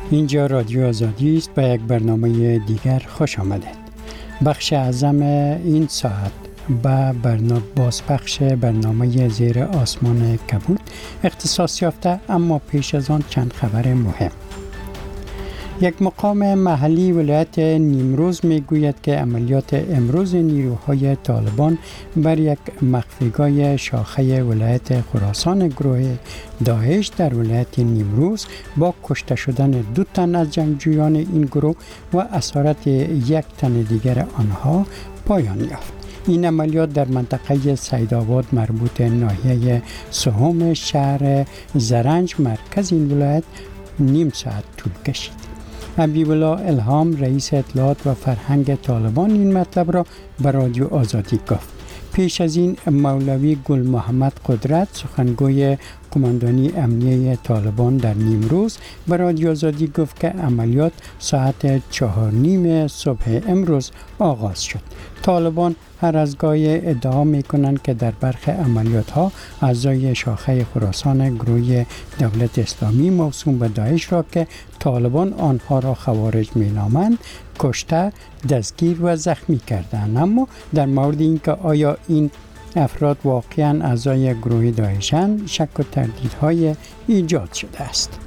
اینجا رادیو آزادی است. به یک برنامه دیگر خوش آمدید. بخش اعظم این ساعت به بازپخش برنامه زیر آسمان کبود اختصاص یافته، اما پیش از آن چند خبر مهم. یک مقام محلی ولایت نیمروز میگوید که عملیات امروز نیروهای طالبان بر یک مخفیگاه شاخه ولایت خراسان گروه داعش در ولایت نیمروز با کشته شدن 2 تن از جنگجویان این گروه و اسارت 1 تن دیگر آنها پایان یافت. این عملیات در منطقه سیدآباد مربوط ناحیه سوم شهر زرنج مرکز این ولایت نیم ساعت طول کشید. حبیب الله الهام رئیس اطلاعات و فرهنگ طالبان این مطلب را به رادیو آزادی گفت. پیش از این مولوی گل محمد قدرت سخنگوی کماندانی امنیه طالبان در نیمروز به رادیو آزادی گفت که عملیات ساعت 4:30 صبح امروز آغاز شد. طالبان هر از گاهی ادعا می‌کنند که در برخی عملیات‌ها اعضای شاخه خراسان گروه دولت اسلامی موسوم به داعش را که طالبان آنها را خوارج می‌نامند کشته، دستگیر و زخمی کردند. اما در مورد اینکه آیا این افراد واقعاً اعضای گروه داعشند شک و تردیدهای ایجاد شده است.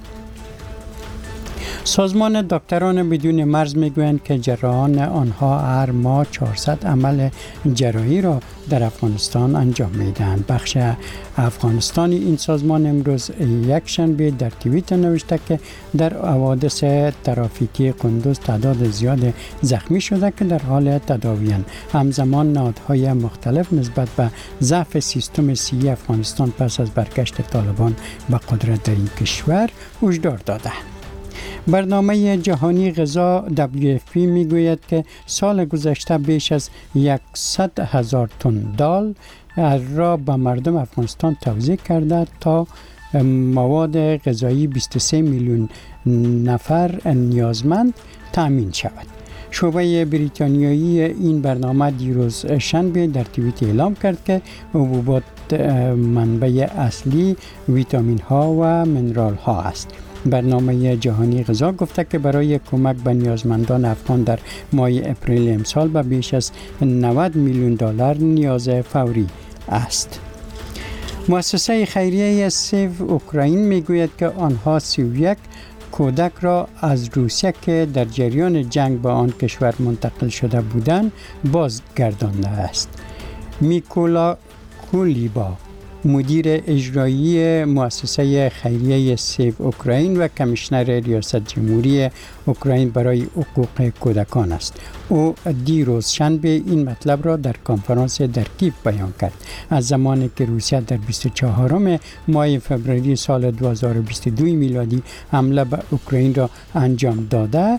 سازمان دکتران بدون مرز میگویند که جراحان آنها هر ماه 400 عمل جراحی را در افغانستان انجام میدهند. بخش افغانستانی این سازمان امروز یک شنبه در توییتر نوشته که در حوادث ترافیکی قندوز تعداد زیاد زخمی شده که در حال تداوی‌اند. همزمان نهادهای مختلف نسبت به ضعف سیستم صحی افغانستان پس از برگشت طالبان به قدرت در این کشور هشدار دادند. برنامه جهانی غذا WFP میگوید که سال گذشته بیش از 100,000 تن دال را به مردم افغانستان توزیع کرده تا مواد غذایی 23 میلیون نفر نیازمند تامین شود. شعبه بریتانیایی این برنامه دیروز شنبه در توییت اعلام کرد که حبوبات منبع اصلی ویتامین ها و منرال ها است. برنامه جهانی غذا گفته که برای کمک به نیازمندان افغان در ماه اپریل امسال به بیش از 90 میلیون دلار نیاز فوری است. مؤسسه خیریه سیو اوکراین میگوید که آنها 31 کودک را از روسیه که در جریان جنگ به آن کشور منتقل شده بودند بازگردانده است. میکولا کولیبا مدیر اجرایی مؤسسه خیریه سیو اوکراین و کمیشنر ریاست جمهوری اوکراین برای حقوق کودکان است. او دیروز شنبه این مطلب را در کنفرانس در کیف بیان کرد. از زمانی که روسیه در 24 ماه فوریه سال 2022 میلادی حمله به اوکراین را انجام داده،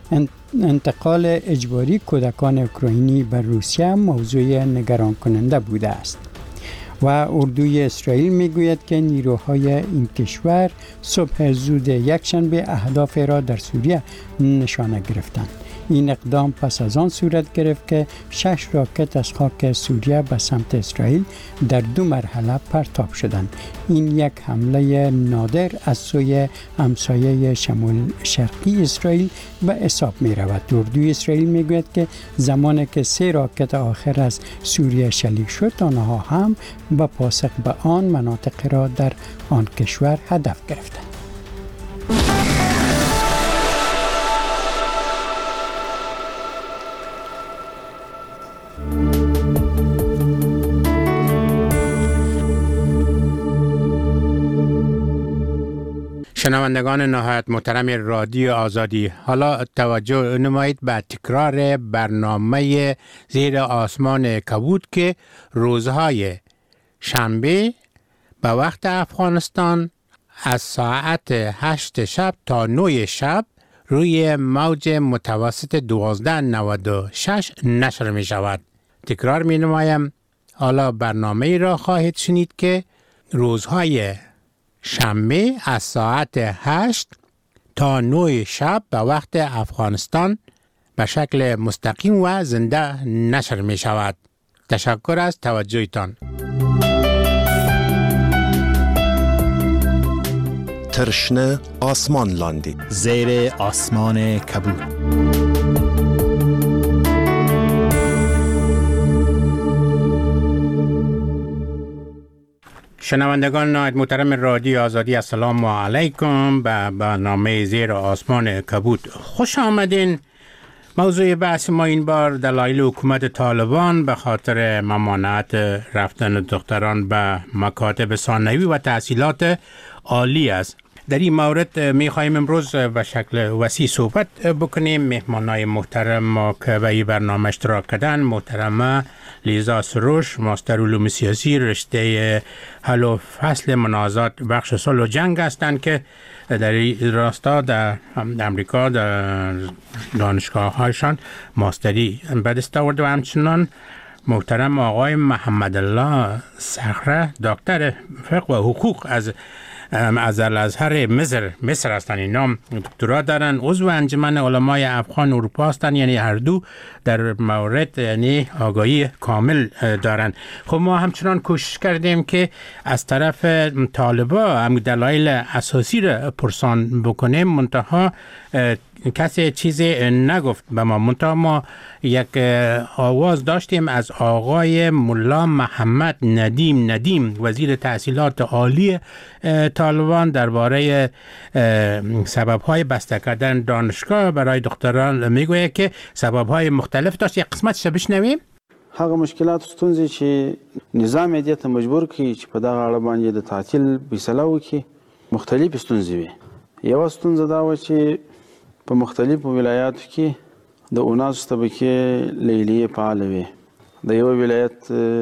انتقال اجباری کودکان اوکراینی به روسیه موضوع نگران کننده بوده است. و اردوی اسرائیل میگوید که نیروهای این کشور صبح زود یکشنبه اهداف را در سوریه نشانه گرفتند. این اقدام پس از آن صورت گرفت که 6 راکت از خاک سوریه به سمت اسرائیل در 2 مرحله پرتاب شدند. این یک حمله نادر از سوی همسایه شمال شرقی اسرائیل به حساب می رود. اردوی اسرائیل می گوید که زمانی که 3 راکت آخر از سوریه شلیک شد، آنها هم به پاسخ به آن مناطق را در آن کشور هدف گرفتند. شنوندگان نهایت محترم رادیو آزادی، حالا توجه نمایید به تکرار برنامه زیر آسمان کبود که روزهای شنبه به وقت افغانستان از ساعت 8 شب تا 9 شب روی موج متوسط 1296 نشر می شود. تکرار می نمایم. حالا برنامه را خواهید شنید که روزهای شنبه از ساعت 8 تا 9 شب به وقت افغانستان به شکل مستقیم و زنده نشر می شود. تشکر از توجهتان. ترشنه آسمان لاندی زیر آسمان کبود. شنوندگان نهایت محترم رادیو آزادی، السلام علیکم. به برنامه زیر آسمان کبود خوش آمدین. موضوع بحث ما این بار دلایل حکومت طالبان به خاطر ممانعت رفتن دختران به مکاتب ثانوی و تحصیلات عالی است. در این مورد می خواهیم امروز به شکل وسیع صحبت بکنیم. مهمانای محترم ما که به این برنامه اشتراک کردن: محترمه لیزا سروش، ماستر علوم سیاسی، رشته حل و فصل منازعات بخش صلح و جنگ هستند که در این راستا در امریکا در دانشگاه هایشان ماستری به دست آورده. و همچنان محترم آقای محمد الله صخره، دکتر فقه و حقوق از الازهر مصر هستند. اینا دکترا دارن، عضو انجمن علمای افغان اروپا هستند، یعنی هر دو در مورد یعنی آگاهی کامل دارن. خب ما همچنان کوشش کردیم که از طرف طالبا هم دلایل اساسی را پرسان بکنیم، منتها کسی چیزی نگفت به ما. منتها ما یک آواز داشتیم از آقای ملا محمد ندیم وزیر تحصیلات عالی طالبان درباره سبب‌های بسته کردن دانشگاه برای دختران. میگوید که سبب‌های مختلف داشت. یک قسمتش بشنویم. هغه مشکلات ستونزې چې نظام دې ته مجبور کړي چې په دغه اړه باندې د تعطیل فیصله وکړي، مختلف ستونزې وي. یوه ستونزه دا و چې په مختلفو ولایاتو کې د اوناسو طبقې لیلیې فعاله وي. د یو ولایت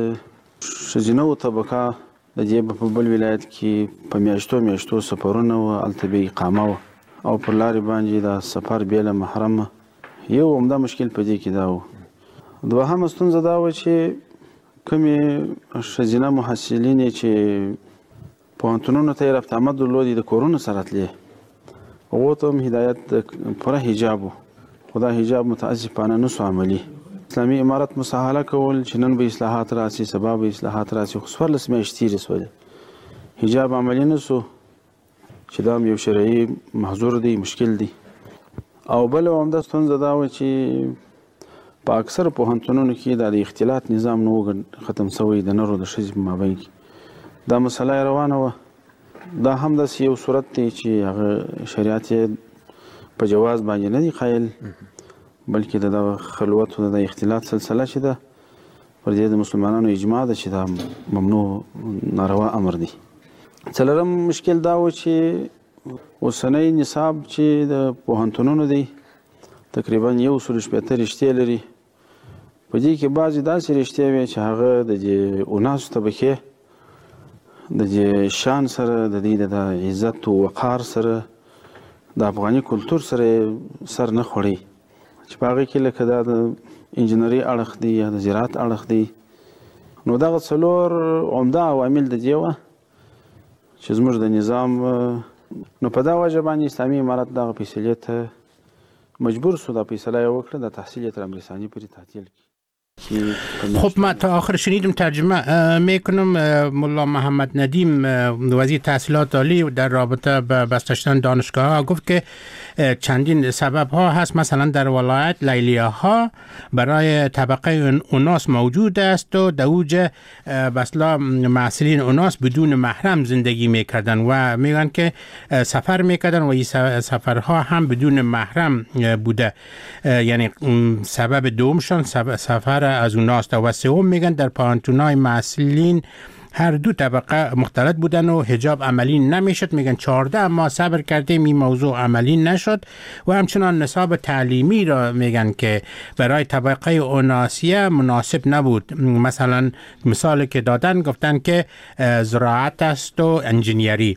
ښځینه طبقه د دې په بل ولایت کې په میاشتو سفرونه وو، هلته به اقامه وه او پر لارې باندې د سفر بې له محرمه. یو عمده مشکل په دې کې دا و. دوهمه ستونزه دا و چې کومې ښځینه محصلینې چې پوهنتونونو ته یې رفت آمد درلودې، د کورونو سره تلې، هغو ته هم هدایت پوره حجاب و، خو دا حجاب متاسفانه نه سو عملي. اسلامي امارت مساهله کول چې نن به اصلاحات راسي، سبا به اصلاحات راسي، خو 14 میاشتې تېرې سولې، حجاب عملي نه سو، چې دا هم یو شرعي محظور دی، مشکل دی. او بله عمده ستونزه دا و چې په اکثر پوهنتونونو کې دا د اختلاط نظام نه و ختم شوی د نر او د ښځې په مابین کې. دا مسله روانه وه. دا هم داسې یو صورت دی چې هغه شریعت یې په جواز باندې نه دی قایل، بلکې د دغه خلوت او د اختلاط سلسله چې ده پر دې د مسلمانانو اجماع ده چې دا ممنوع ناروا امر دی. څلورم مشکل دا و چې اوسنی نصاب چې د پوهنتونونو دی تقریبا 160 رشتې لري. په دې کې بعضې داسې رشتې وې چې هغه د دې اوناسو طبقې د دې شان سره، د دې د عزت او وقار سره، د افغاني کلتور سره سر نه خوړی، چې په هغې کې لکه دا د انجینري اړخ دی یا د زراعت اړخ دی. نو دغه څلور عمده عوامل د دې وه چې زموږ د نظام نو په دا وجه باندې اسلامي امارت دغه فیصلې ته مجبور شو، دا فیصله یې وکړه د تحصیل تر امر ثانی پورې تعطیل کړي. خب ما تا آخر شنیدم، ترجمه میکنم. ملا محمد ندیم وزیر تحصیلات عالی در رابطه با بسته شدن دانشگاه ها گفت که چندین سبب ها هست. مثلا در ولایت لیلیه ها برای طبقه اوناس موجود است و در اوج بسلا معصلین اوناس بدون محرم زندگی میکردن و میگن که سفر میکردن و این سفرها هم بدون محرم بوده، یعنی سبب دومشان سفر از اوناست. و سوم میگن در پوهنتون‌های معصلین هر دو طبقه مختلط بودن و حجاب عملی نمیشد. میگن 14 ما صبر کردیم این موضوع عملی نشد. و همچنان نصاب تعلیمی را میگن که برای طبقه اوناسیه مناسب نبود. مثلا مثالی که دادن گفتن که زراعت است و انجینیری.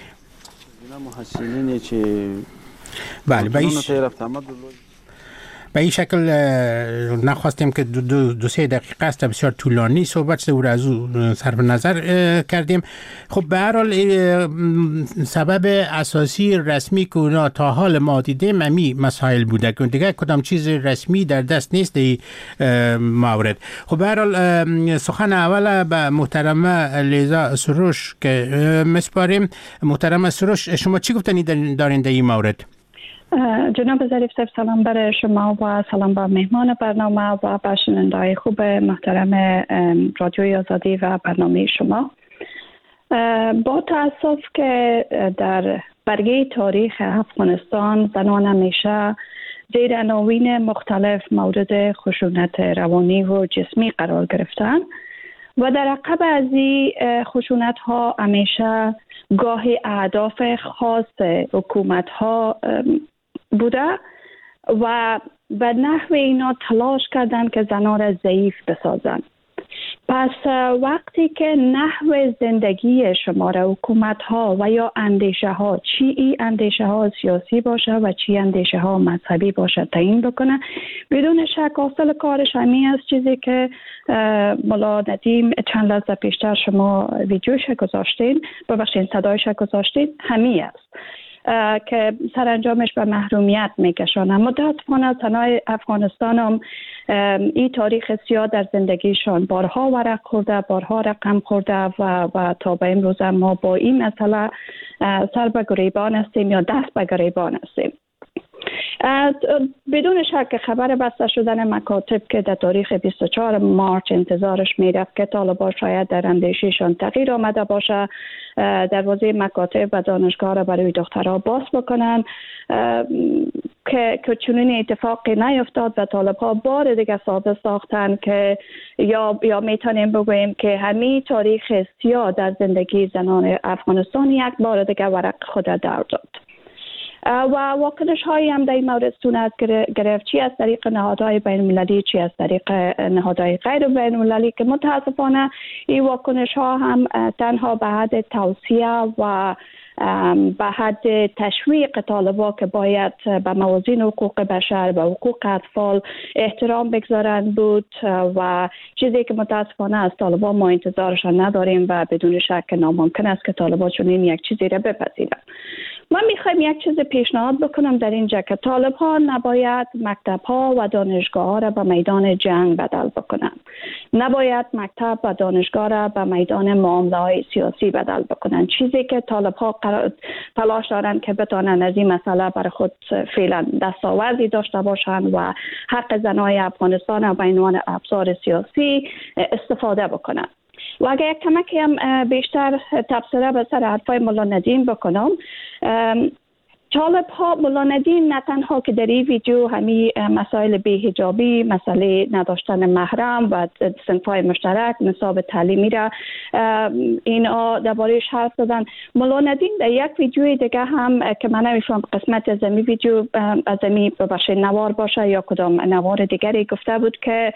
بله به این شکل نخواستیم که دو سه دقیقه است بسیار طولانی صحبت شده و از او صرف نظر کردیم. خب به هر حال سبب اساسی رسمی که اونا تا حال ما دیدیم امی مسائل بوده که دیگه کدام چیز رسمی در دست نیست این مورد. خب به هر حال سخن اول به محترمه لیزا سروش که مسپاریم. محترمه سروش، شما چی گفتنی دارین در این مورد؟ جناب ظریف صاحب، سلام برای شما و سلام به مهمان برنامه و به شنونده‌های خوب محترم رادیوی آزادی و برنامه شما. با تأسف که در برگه تاریخ افغانستان زنان همیشه زیر عناوین مختلف مورد خشونت روانی و جسمی قرار گرفتند و در عقب از این خشونت ها همیشه گاهی اهداف خاص حکومت ها بوده و به نحو اینا تلاش کردند که زنان را ضعیف بسازند. پس وقتی که نحو زندگی شما را حکومت ها و یا اندیشه ها، چی ای اندیشه ها سیاسی باشه و چی اندیشه ها مذهبی باشه تعیین بکنه، بدون شک اصل کارش همین است. چیزی که مولا ندیم چند لحظه پیشتر شما ویدیوش گذاشتین، ببخشید صدایش گذاشتین، همین است که سرانجامش به محرومیت میکشانند. متاسفانه زنای افغانستان هم این تاریخ سیاه در زندگیشان بارها ورق خورده، بارها رقم خورده و تا به امروز ما با این مسئله سر به گریبان هستیم یا دست به گریبان هستیم. بدون شک خبر بسته شدن مکاتب که در تاریخ 24 مارچ انتظارش میرفت که طالبان شاید در اندیشیشان تغییر آمده باشه، دروازه مکاتب و دانشگاه را برای دخترها باز بکنن، که چنین اتفاقی نیفتاد و طالب‌ها بار دیگه ثابت ساختن که یا میتونیم بگوییم که همین تاریخ سیاه در زندگی زنان افغانستان یک بار دیگه ورق خود در داد. و واکنش هایی هم در این مورد صورت گرفت، چی از طریق نهادهای بین المللی، چی از طریق نهادهای غیر بین المللی، که متاسفانه این واکنش ها هم تنها به حد توصیه و به حد تشویق طالبان که باید به موازین حقوق بشر و حقوق اطفال احترام بگذارند بود و چیزی که متاسفانه از طالبان ما انتظارشان نداریم و بدون شک ناممکن است که طالبان چنین یک چیزی را بپذیرند. من میخوایم یک چیز پیشنهاد بکنم در اینجا که طالبان نباید مکتب‌ها و دانشگاه‌ها را به میدان جنگ بدل بکنند. نباید مکتب و دانشگاه را به میدان معامله‌های سیاسی بدل بکنند. چیزی که طالب‌ها تلاش دارند که بتوانند از این مسئله برای خود فعلا دستاوردی داشته باشند و حق زنان افغانستان به عنوان ابزار سیاسی استفاده بکنند. و اگر یک کمکی هم بیشتر تبصره به سر حرفای مولا ندیم بکنم، طالب‌ها مولا ندیم نه تنها که در این ویدیو همین مسائل بی‌حجابی، مسئله نداشتن محرم و صنف‌های مشترک، نصاب تعلیمی را اینا درباره‌اش حرف زدن. مولا ندیم در یک ویدیوی دیگه هم که من نمی‌فهمم قسمت از این ویدیو از این ببخشید نوار باشه یا کدام نوار دیگری گفته بود که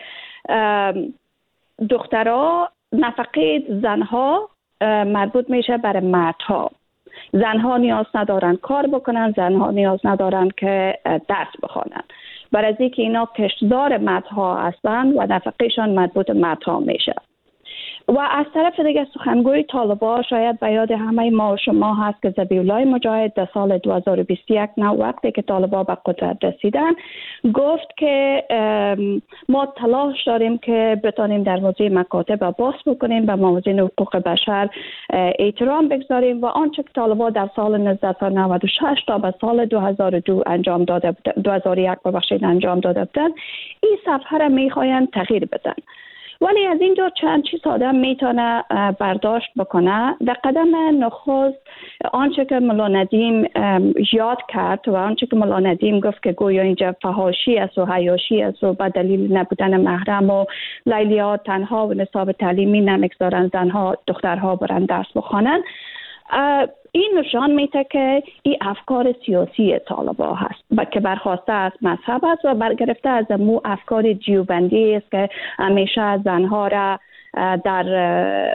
دخترها نفقه زنها مربوط میشه برای مردها. زنها نیاز ندارن کار بکنن، زنها نیاز ندارن که درس بخوانن، برای از اینکه اینا کشتزار مردها هستن و نفقهشان مربوط مردها میشه. و از طرف دیگه سخنگوی طالبان شاید به یاد همه ما و شما هست که ذبیح‌الله مجاهد در سال 2021 وقتی که طالبان به قدرت رسیدن گفت که ما تلاش داریم که بتانیم دروازه مکاتب باز بکنیم، به موازین حقوق بشر احترام بگذاریم و آنچه که طالبان در سال 1996 تا به سال 2002 انجام داده 2001 انجام داده بودن، این صفحه را میخواین تغییر بدن. ولی از اینجا چند چیز آدم میتونه برداشت بکنه. در قدم نخست آنچه که مولا ندیم یاد کرد و آنچه که مولا ندیم گفت که گویا اینجا فحاشی است و حیاشی است و به دلیل نبودن محرم و لیلی‌ها تنها و نصاب تعلیمی نمیگذارن زنها دخترها برن درس بخوانن. این نشان میده که این افکار سیاسی طالبان هست که برخواسته از مذهب است و برگرفته از مو افکار دیوبندی است که همیشه زنها را در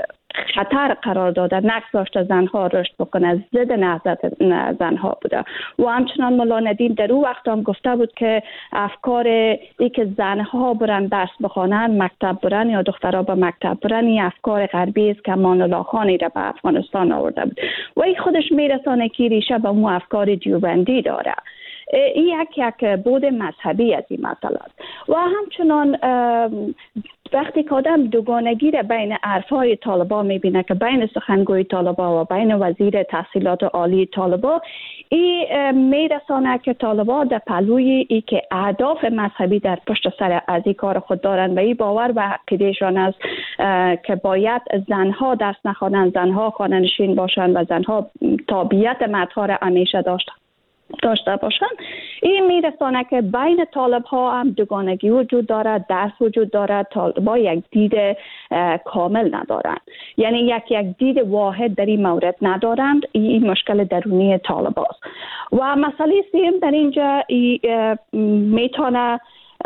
خطر قرار داده، نگذاشته زنها رشد بکنه، ضد نهضت زنها بوده. و همچنان مولا ندیم در اون وقت هم گفته بود که افکار ای که زنها برن درس بخوانن، مکتب برن یا دخترها به مکتب برن، این افکار غربی است که امان الله خانی را به افغانستان آورده بود و این خودش میرسانه که ریشه به مو افکار دیوبندی داره. این یک بود مذهبی از این مسئله است. و همچنان وقتی که آدم دوگانگی را بین حرفهای طالبان میبینه که بین سخنگوی طالبان و بین وزیر تحصیلات عالی طالبان، این میرسانه که طالبان در پلوی ای که اهداف مذهبی در پشت سر از این کار خود دارن و این باور و عقیدهشان است که باید زنها درس نخوانند، زنها خانه‌نشین باشند و زنها تابعیت مردها را همیشه داشته باشند. این میرسانه که بین طالب ها هم دوگانگی وجود دارد، درس وجود دارد. طالبا یک دید کامل ندارند، یعنی یک دید واحد در این مورد ندارند. این مشکل درونی طالب هاست. و مسئله سوم در اینجا میتونه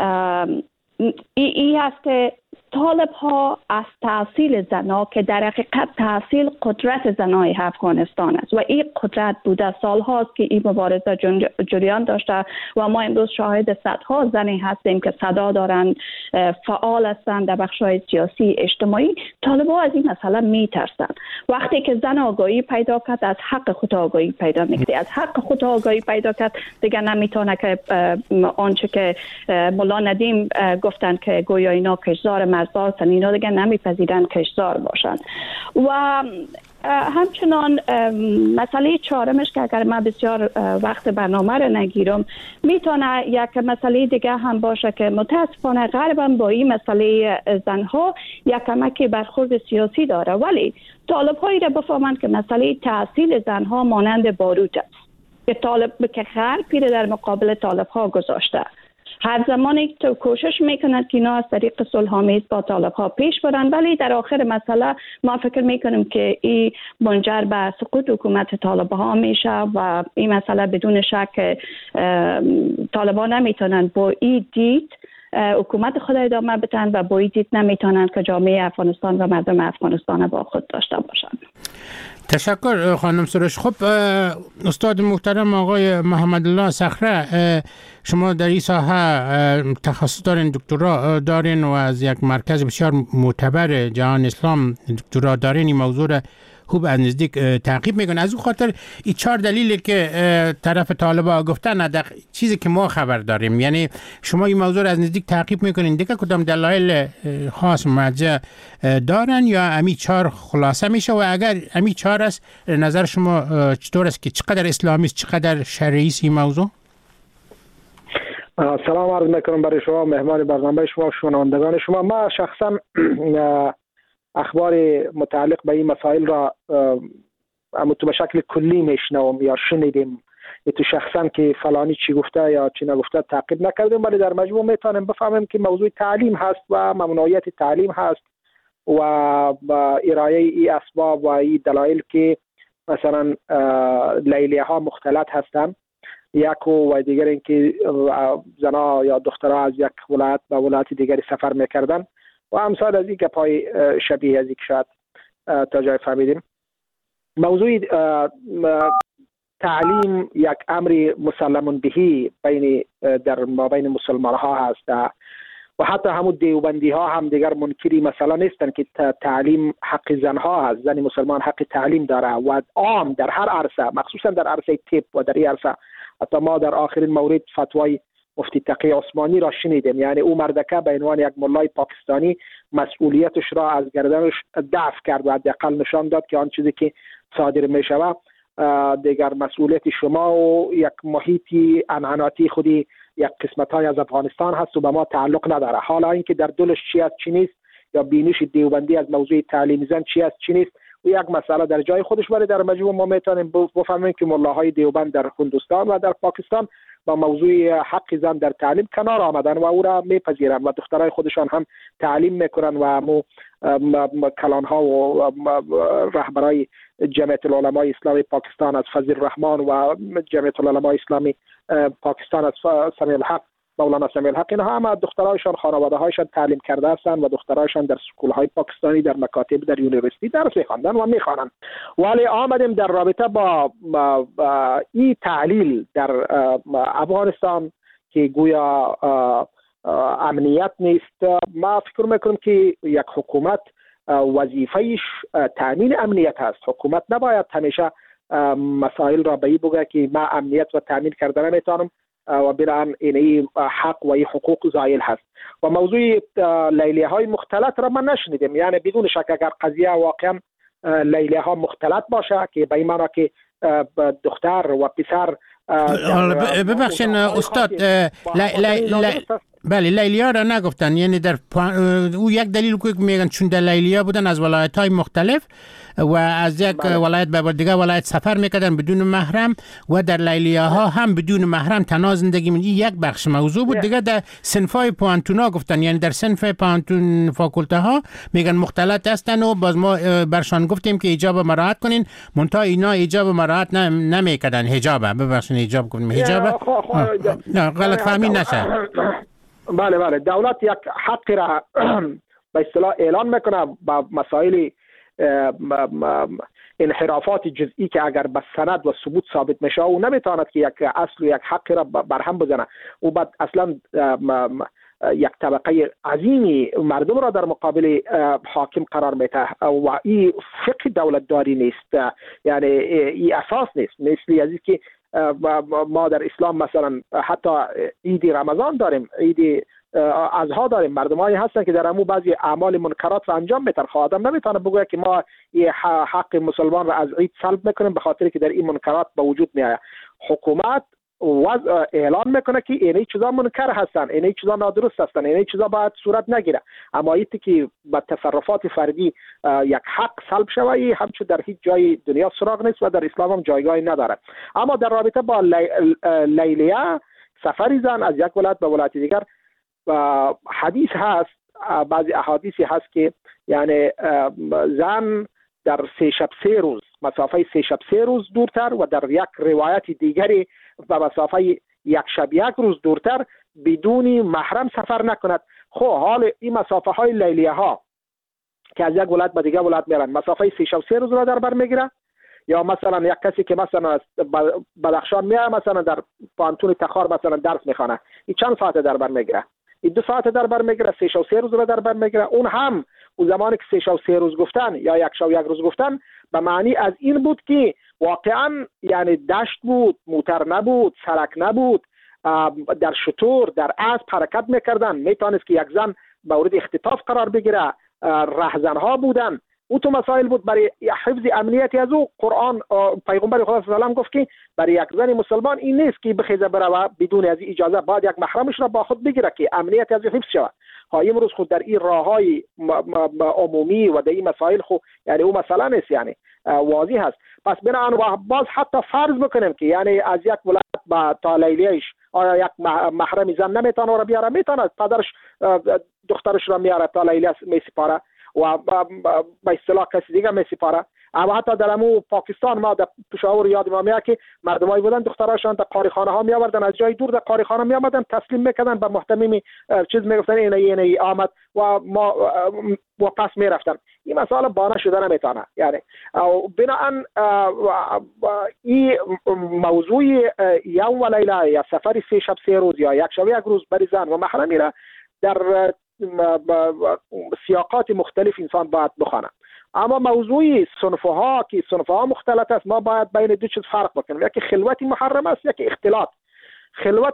این هست که طالب ها از تحصیل زنها که در حقیقت تحصیل قدرت زنای افغانستان است و این قدرت بوده سال هاست که این مبارزه جریان داشته و ما امروز شاهد صدها زنی هستیم که صدا دارند، فعال هستند در بخش‌های سیاسی اجتماعی. طالب‌ها از این مسئله میترسند. وقتی که زن آگاهی پیدا کرد، از حق خود آگاهی پیدا میکنه، از حق خود آگاهی پیدا کرد، دیگه نمیتونه که آنچه که مولا ندیم گفتن که گویا اینا کشزار مرزا هستن، اینا دیگه نمیپذیرن کشزار باشن. و همچنان مسئله چهارمش که اگر من بسیار وقت برنامه رو نگیرم، میتونه یک مسئله دیگه هم باشه که متاسفانه غرب هم با این مسئله زنها یک کمکی برخورد سیاسی داره، ولی طالب هایی را بفهمند که مسئله تحصیل زنها مانند باروت است که غرب پیره در مقابل طالب ها گذاشته. هر زمانی که کوشش میکند که اینا از طریق صلح‌آمیز با طالب ها پیش برن، ولی در آخر مسئله ما فکر میکنیم که این منجر به سقوط حکومت طالب ها میشه و این مسئله بدون شک طالبان نمیتونن با این دید حکومت خود ادامه بدن و با این دید نمیتونن که جامعه افغانستان و مردم افغانستان با خود داشته باشن. تشکر خانم سروش. خب استاد محترم آقای محمد الله صخره، شما در این ساحه تخصص دارین، دکترا دارین و از یک مرکز بسیار معتبر جهان اسلام دکترا دارین، این موضوع را خوب از نزدیک تعقیب میکنن. از اون خاطر این 4 دلیلی که طرف طالبا گفتن در چیزی که ما خبر داریم، یعنی شما این موضوع را از نزدیک تعقیب میکنین، دیگه کدام دلایل خاص مرجع دارن یا امی 4 خلاصه میشه؟ و اگر امی 4 است، نظر شما چطور است که چقدر اسلامی است، چقدر شرعی است این موضوع؟ سلام عرض میکنم برای شما، مهمان برنامه شما و شنوندگان شما. ما شخصا اخبار متعلق به این مسائل را تو به شکل کلی میشنوم یا شنیدیم، تو شخصا که فلانی چی گفته یا چی نگفته تعقیب نکردیم، ولی در مجموع میتونیم بفهمیم که موضوع تعلیم هست و ممنوعیت تعلیم هست و با ارائه ای اسباب و ای دلایل که مثلا لیلیه ها مختلط هستند، یک و دیگر اینکه زنها یا دخترها از یک ولایت به ولایت دیگری سفر میکردن و امثال از این گپای شبیه از این که شاید تا جای فهمیدیم. موضوع تعلیم یک امر مسلم بهی در مابین مسلمان ها هست و حتی همون دیوبندی ها هم دیگر منکری مثلا نیستن که تعلیم حق زنها هست. زن مسلمان حق تعلیم داره و عام در هر عرصه، مخصوصا در عرصه طب و در این عرصه. حتی ما در آخرین مورد فتوای مفتی تقی عثمانی را شنیدیم، یعنی او مردکه به عنوان یک ملای پاکستانی مسئولیتش را از گردنش دفع کرد و حداقل نشان داد که آن چیزی که صادر می شود دیگر مسئولیت شما و یک محیطی انعناتی خودی یک قسمت های از افغانستان هست و به ما تعلق نداره. حالا اینکه در دلش چی است چی نیست یا بینش دیوبندی از موضوع تعلیم زن چی است چی نیست و یک مسئله در جای خودش، ولی در مجموع ما میتونیم بفهمیم که ملاهای دیوبند در هندوستان و در پاکستان با موضوع حق زن در تعلیم کنار آمدن و او را میپذیرند و دخترای خودشان هم تعلیم میکنن و کلان ها و رهبرای جمعیت العلمای اسلامی پاکستان از فضل الرحمن و جمعیت العلمای اسلامی پاکستان از سمیع الحق مولانا سمیع الحق، اینها هم دخترایشان خانواده هایشان تعلیم کرده هستند و دخترایشان در سکول های پاکستانی، در مکاتب، در یونیورسیتی درس می‌خواندن و می‌خوانند. ولی آمدیم در رابطه با این تعلیل در افغانستان که گویا امنیت نیست. ما فکر میکنم که یک حکومت وظیفه‌اش تامین امنیت است. حکومت نباید همیشه مسائل را به این بگه که ما امنیت و تامین کردن نمیتونم و بنابراین این حق و این حقوق زائل هست. و موضوع لیلیه های مختلط را من نشنیدم، یعنی بدون شک اگر قضیه واقعا لیلیه ها مختلط باشه که به این معنی که دختر و پسر ببخشین استاد بله لیلیا را نگفتن، یعنی در او یک دلیل که میگن چون در لیلیا بودن از ولایت‌های مختلف و از یک ولایت به دیگه ولایت سفر میکردن بدون محرم و در لیلیاها هم بدون محرم تنها زندگی می‌کردن. یک بخش موضوع بود. دیگه در صنف‌های پوانتونا گفتن، یعنی در صنف پوانتون فاکولته ها میگن مختلط هستن و باز ما برشان گفتیم که حجاب مراعات کنین، منتها اینا حجاب مراعات نمیکردن. ببخشید حجاب گفتم حجاب نه غلط فهمی نشه. بله دولت یک حق را به اصطلاح اعلان میکنه با مسائل انحرافات جزئی که اگر به سند و ثبوت ثابت میشه او نمیتواند که یک اصل و یک حق را برهم بزنه. او بعد اصلا یک طبقه عظیمی مردم را در مقابل حاکم قرار میده و این فقه دولت داری نیست، یعنی این اساس نیست. مثل از که ما در اسلام مثلا حتی عید رمضان داریم، عید اضحی داریم، مردمایی هستن که در امو بعضی اعمال منکرات را انجام میدن. آدم نمیتونه بگه که ما این حق مسلمان را از عید سلب میکنیم به خاطر که در این منکرات به وجود میاد. حکومت اعلان میکنه که این چیزا منکر هستن، این چیزا نادرست هستن، این چیزا باید صورت نگیره. اما ایتی که با تصرفات فردی یک حق سلب شوه همچون در هیچ جای دنیا سراغ نیست و در اسلام هم جایگاهی نداره. اما در رابطه با لیلیه، سفری زن از یک ولایت به ولایت دیگر، حدیث هست، بعضی احادیثی هست که یعنی زن در 3 شب 3 روز مسافه 3 شب 3 روز دورتر و در یک روایت دیگری به مسافه 1 شب 1 روز دورتر بدون محرم سفر نکند. حال این مسافه های لیلیه ها که از یک ولایت به دیگر ولایت میرن مسافه 3 شب 3 روز را در بر میگیره، یا مثلا یک کسی که مثلا از بدخشان میاد مثلا در پانتون تخار مثلا درس میخوانه، این چند ساعت در بر میگیره؟ این 2 ساعت در بر میگیره، 3 شب 3 روز را در بر میگیره. اون هم اون زمانی که 3 شب 3 روز گفتن یا 1 شب 1 روز گفتن به معنی از این بود که واقعا یعنی دشت بود، موتر نبود، سرک نبود، در شتور در اسب حرکت میکردن، میتونست که یک زن مورد اختطاف قرار بگیره، رهزنها بودن. او تو مسائل بود. برای حفظ امنیتی از او قرآن پیغمبر خدا صلی الله علیه و آله گفت که برای یک زن مسلمان این نیست که بخیزه بره بدون از اجازه، بعد یک محرمش را با خود بگیره که امنیت از حفظ شود. امروز خود در این راههای عمومی و در این مسائل خود یعنی او مسئله نیست، یعنی واضح هست. پس بنابراین باز حتی فرض بکنیم که یعنی از یک ولایت با تا لیلیه‌اش آیا یک محرم زن نمیتونه را بیاره؟ میتونه. پدرش دخترش را میاره تا لیلیه میسپاره و به اصطلاح کسی دیگه میسپاره. اما حتی در امو پاکستان ما در پشاور یاد ما میاد که مردمایی بودن دختراشان در قاریخانه ها می آوردن، از جای دور در قاریخانه می آمدن تسلیم میکردن به محتمیم چیز میگفتن اینه آمد و ما و پس میرفتن. این مسئله بانه شده نمیتونه. یعنی بنابراین این موضوع یوم و لیله یا سفر 3 شب 3 روز یا 1 شب 1 روز برای زن و محرمی را در سیاقات مختلف انسان باید بخونه. اما موضوع صنفها که صنفها مختلط است، ما باید بین دو چیز فرق بکنیم. یکی خلوت محرم است، یکی اختلاط. خلوت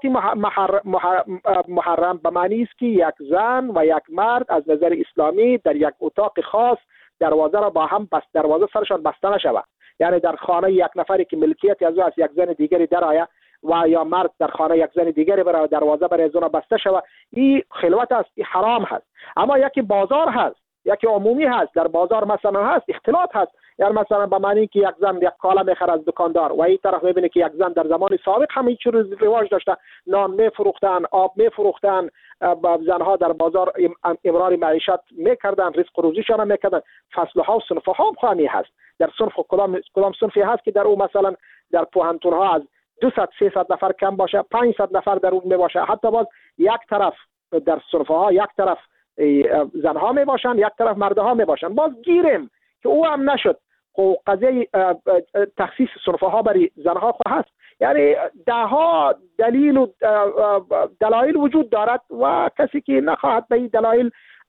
محرم به معنی است که یک زن و یک مرد از نظر اسلامی در یک اتاق خاص دروازه را با هم دروازه سرشان بسته نشود. یعنی در خانه یک نفری که ملکیت از او از یک زن دیگری درآید و یا مرد در خانه یک زن دیگری برای دروازه برای زن بسته شود، این خلوت است، این حرام هست. اما یکی بازار هست، یکی عمومی هست، در بازار مثلا هست اختلاط هست. یعنی مثلا به معنی که یک زن یک کالا میخره از دکاندار و این طرف میبینه که یک زن در زمان سابق هم هیچ رواج داشته، نان میفروختن، آب میفروختن، زنها در بازار امرار معیشت میکردن، رزق روزیشان میکردن. فصلها و صنفها هم خانی هست. در صنف کدام صنفی هست که در او مثلا در پوهنتون ها از 200-300 نفر کم باشه، 500 نفر در اون می باشه، حتی باز یک طرف در صرفه ها یک طرف زنها می باشن، یک طرف مردها می باشن. باز گیریم که او هم نشد. خب قضیه تخصیص صرفه ها برای زنها هست. یعنی ده ها دلیل و دلایل وجود دارد و کسی که نخواهد به این دلایل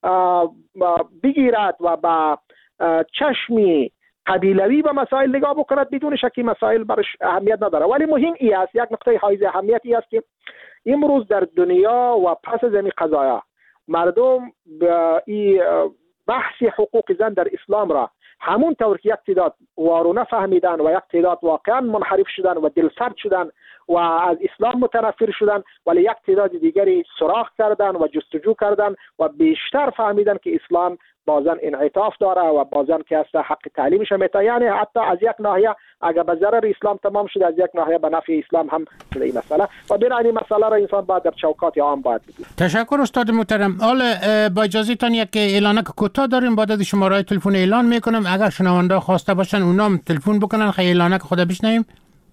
بگیرد و با چشمی قبیلوی به مسائل نگاه بکند، بدون شکی مسائل برش اهمیت نداره. ولی مهم ای است، یک نقطه حائز اهمیت ای است که امروز در دنیا و پس از این قضایا مردم این بحث حقوق زن در اسلام را همون طور که یک تعداد وارونه فهمیدن و یک تعداد واقعا منحرف شدن و دلسرد شدن و از اسلام متنفر شدن، ولی یک تعداد دیگری سراغ کردن و جستجو کردن و بیشتر فهمیدن که اسلام بازن انعطاف داره و بازن که است حق تعلیمش میته. یعنی حتی از یک ناحیه اگر به ضرر اسلام تمام شده، از یک ناحیه به نفع اسلام هم شده این مسئله و بنابراین این مسئله را انسان باید در چوکات عام باید بگیره. تشکر استاد محترم. حالا با اجازهتان یک اعلانک کوتاه داریم، بعد از شماره تلفن اعلان میکنم. اگر شنونده خواسته باشن اونام تلفن بکنن، خیلی اعلانک خدا بشنویم.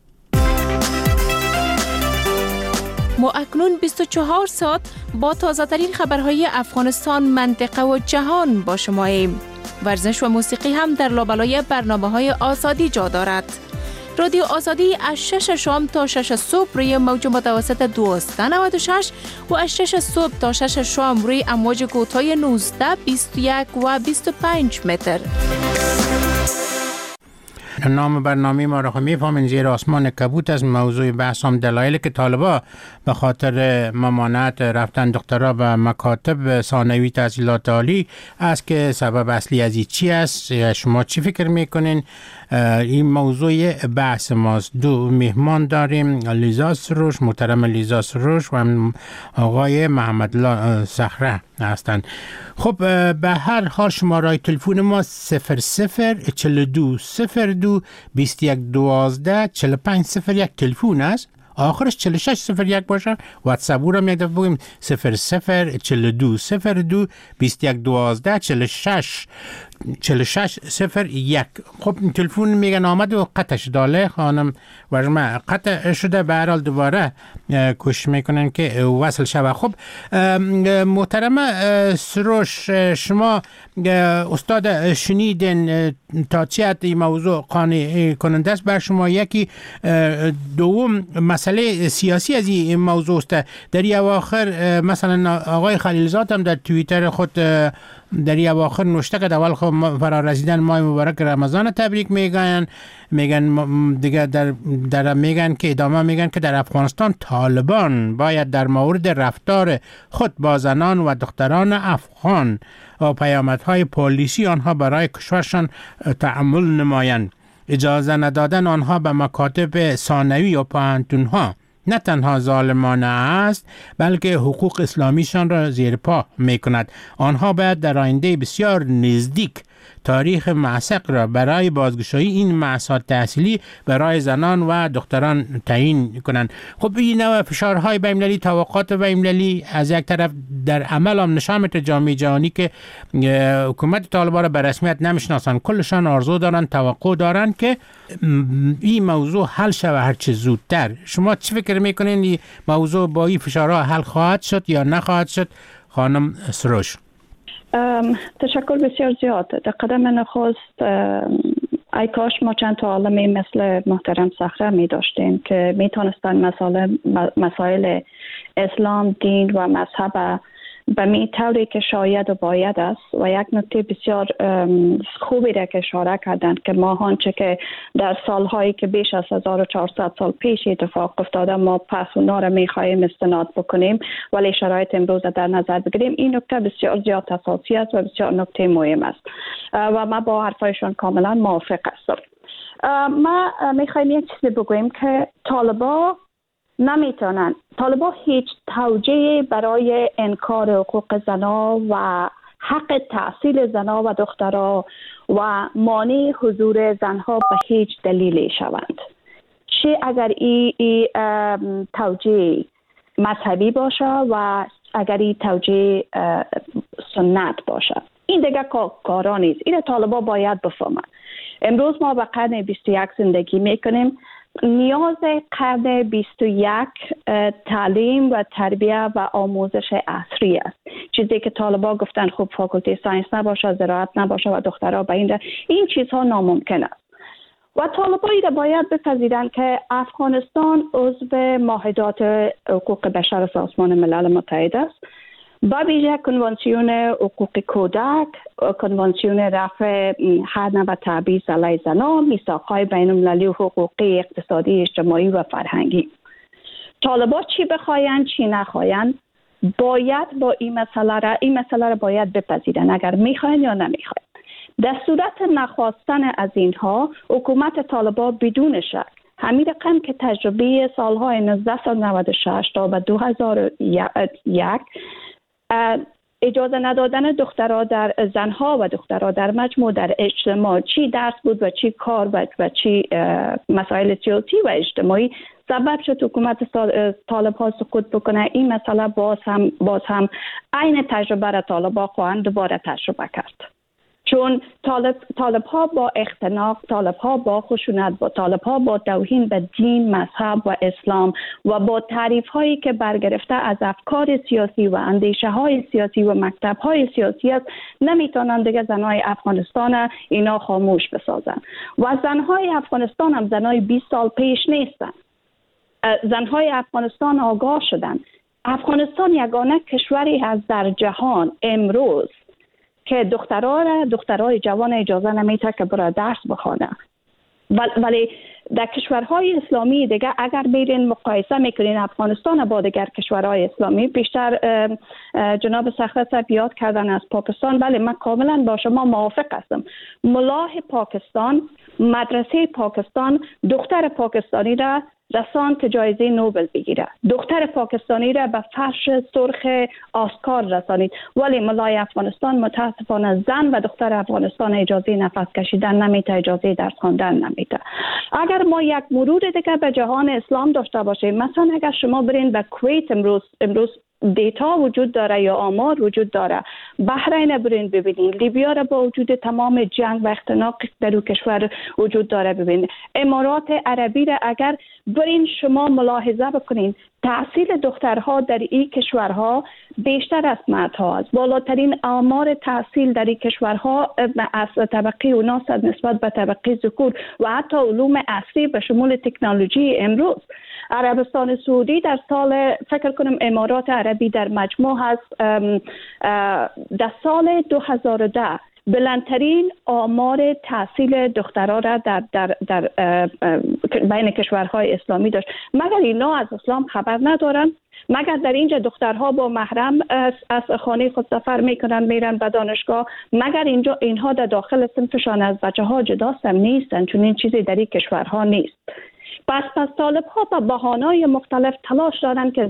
ما اکنون 24 ساعت با تازه ترین خبرهای افغانستان، منطقه و جهان با شماییم. ورزش و موسیقی هم در لابلای برنامه‌های آزادی جا دارد. رادیو آزادی از 6 شام تا 6 صبح روی موج متوسط 1296 و از 6 صبح تا 6 شام روی امواج کوتاه 19، 21 و 25 متر. نام برنامه ما را میفهمین، زیر آسمان کبوت از موضوع بحث هم دلایلی که طالبا به خاطر ممانعت رفتن دخترها به مکاتب ثانوی تحصیلات عالی است که سبب اصلی از این چی است. شما چی فکر میکنین؟ این موضوع بحث ماست. دو مهمان داریم، لیزا سروش، محترم لیزا سروش و آقای محمد الله صخره هستند. خب به هر حال شماره تلفن ما 0042 02 21 12 45 01 تلفن است، آخرش 4601 باشه. واتساپ رو یک دفعه بگیم 0042 02 21 12 4601. خب تلفن میگن آمد و قطعش داله خانم ورما قطع شده، به هر حال دوباره کوشش میکنن که وصل شود. خب محترم سروش، شما استاد شنیدن تا چه حد این موضوع قانع کننده است بر شما؟ یکی دوم مسئله سیاسی از این موضوع است. در این اواخر مثلا آقای خلیلزاد هم در توییتر خود در این اواخر نوشته که اول خب فرا رسیدن ماه مبارک رمضان تبریک میگن دیگه در میگن که ادامه میگن که در افغانستان طالبان باید در مورد رفتار خود با زنان و دختران افغان و پیامدهای پلیسی آنها برای کشورشان تأمل نمایند. اجازه ندادن آنها به مکاتب ثانوی و پوهنتون‌ها نه تنها ظالمانه است، بلکه حقوق اسلامیشان را زیر پا می کند. آنها باید در آینده بسیار نزدیک تاریخ معشق را برای بازگشایی این مأسات تحصیلی برای زنان و دختران تعیین کنند. خب این نوع فشارهای بین‌المللی، توقعات بین‌المللی از یک طرف در عمل هم نشان میده جامعه جهانی که حکومت طالبان را به رسمیت نمیشناسند، کلشان آرزو دارند، توقع دارند که این موضوع حل شود هر چه زودتر. شما چی فکر میکنین این موضوع با این فشارها حل خواهد شد یا نخواهد شد خانم سروش؟ تشکر بسیار زیاد. در قدم نخست ای کاش ما چند تا عالمی مثل محترم صخره می داشتیم که می تونستن مسائل اسلام، دین و مذهب به می طوری که شاید و باید است. و یک نکته بسیار خوبی را که اشاره کردند که ما آنچه که در سالهایی که بیش از 1400 سال پیش اتفاق افتاده ما پس اونا را می خواهیم استناد بکنیم، ولی شرایط امروز در نظر بگیریم. این نکته بسیار زیاد اساسی است و بسیار نکته مهم است و ما با حرفایشان کاملا موافق هستم. ما می خواهیم یک چیزی بگوییم که طالبان نمیتونن، طالبان هیچ توجیهی برای انکار حقوق زنا و حق تحصیل زنا و دخترها و مانع حضور زنها به هیچ دلیلی شوند. چه اگر این توجیه مذهبی باشه و اگر این توجیه سنت باشه، این دیگه کارا نیست. این طالبان باید بفهمن. امروز ما به قرن 21 زندگی میکنیم. نیاز قرن 21 تعلیم و تربیه و آموزش عصری است. چیزی که طالبان گفتن خب فاکولته ساینس نباشه، زراعت نباشه و دخترها به این چیزها ناممکن است. و طالبایی را باید بپذیرند که افغانستان عضو معاهدات حقوق بشر سازمان ملل متحد است. با ویژه کنوانسیون حقوق کودک، کنوانسیون رفع حد و تبعیض علیه زنان، میثاق‌های بین‌المللی و حقوقی اقتصادی، اجتماعی و فرهنگی. طالبان چی بخواین چی نخواین باید با این مسئله را باید بپذیرن، اگر میخواین یا نمیخواین. در صورت نخواستن از اینها حکومت طالبان بدون شک همین رقم که تجربه سالهای 1996 تا به 2001 اجازه ندادن دخترها در زنها و دخترها در مجموع در اجتماع چی درس بود و چی کار و چی مسائل سیاسی و اجتماعی سبب شد حکومت طالب‌ها سقوط بکنه. این مسئله باز هم عین تجربه را طالب‌ها خواهند دوباره تجربه کرد، چون طالب‌ها با اختناق، طالب‌ها با خشونت، طالب‌ها با توهین به دین، مذهب و اسلام و با تعریف‌هایی که برگرفته از افکار سیاسی و اندیشه‌های سیاسی و مکتب‌های سیاسی است، نمی‌توانند دیگه زن‌های افغانستان اینا خاموش بسازند. و زن‌های افغانستان هم زن‌های 20 سال پیش نیستند. زن‌های افغانستان آگاه شدند. افغانستان یگانه کشوری است در جهان امروز که دخترای جوان اجازه نمیده که برای درس بخونه. ولی در کشورهای اسلامی دیگه اگر میرین مقایسه میکنین افغانستان با دیگر کشورهای اسلامی، بیشتر جناب سخر صاحب یاد کردن از پاکستان، بله من کاملا با شما موافق هستم. ملاه پاکستان، مدرسه پاکستان دختر پاکستانی را رساند که جایزه نوبل بگیره، دختر پاکستانی را به فرش سرخ آسکار رسانید، ولی ملای افغانستان متاسفانه زن و دختر افغانستان اجازه نفس کشیدن نمیده، اجازه درس خواندن نمیده. اگر ما یک مرور دیگه به جهان اسلام داشته باشیم، مثلا اگر شما برین به کویت امروز دیتا وجود داره یا آمار وجود داره، بحرین برین ببینین، لیبیا را با وجود تمام جنگ و اختناق در اون کشور وجود داره ببینین، امارات عربی را اگر برین شما ملاحظه بکنین، تحصیل دخترها در این کشورها بیشتر از مردها است. بالاترین آمار تحصیل در این کشورها از طبقه اوناس نسبت به طبقه ذکور و حتی علوم عصری به شمول تکنولوژی امروز. عربستان سعودی در سال فکر کنم امارات عربی در مجموع هست در سال 2010 بلندترین آمار تحصیل دخترها را در بین کشورهای اسلامی داشت. مگر اینا از اسلام خبر ندارن؟ مگر در اینجا دخترها با محرم از خانه خود سفر میکنن میرن به دانشگاه؟ مگر اینها در داخل صنفشان از بچه ها جداستم نیستن؟ چون این چیزی در این کشورها نیست. پس طالب‌ها با بهانه‌های مختلف تلاش دارن که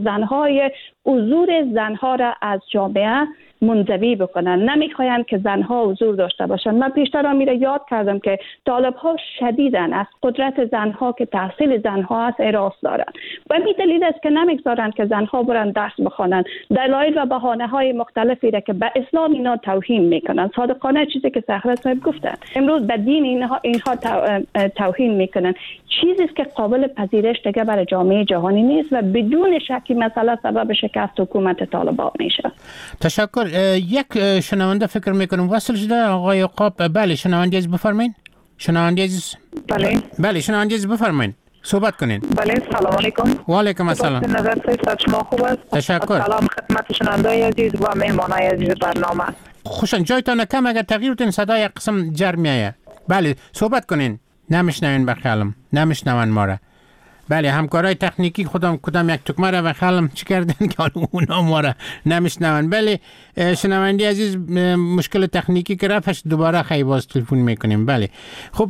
حضور زنها را از جامعه منزوی بکنن، نمیخواین که زنها حضور داشته باشن. من پیشتر میره یاد کردم که طالب‌ها شدیداً از قدرت زنها که تحصیل زنها است اراس دارن و این دلیل است که نمیگذارن که زنها برن درس بخونن. دلایل و بهانه‌های مختلفی را که به اسلام اینا توهین میکنن، صادقانه چیزی که سخر صاحب گفتن، امروز به دین اینها توهین میکنن، چیزی است که قابل پذیرش دیگه برای جامعه جهانی نیست و بدون شکی مسئله سبب شکست حکومت طالبان میشه. تشکر. یک شنونده فکر میکنم وصل شده آقای عقاب. بله شنونده عزیز بفرمایید. شنونده عزیز بله شنونده عزیز بفرمایید، صحبت کنین. بله سلام علیکم. و علیکم السلام. نظر صحت شما خوب است؟ تشکر. سلام خدمت شنونده عزیز و مهمانای عزیز برنامه. خوشن جایتان کم اگر تغییر کنین صدای قسم جر میایه. بله صحبت کنین. نمیشنوین بخیالم، نمیشنون ما را. بله همکارای تکنیکی کدام یک تکمه را بخیالم چی کردن که اونا ما را نمیشنون. بله شنونده عزیز مشکل تکنیکی که رفت دوباره خیلی باز تلفن میکنیم. بله خب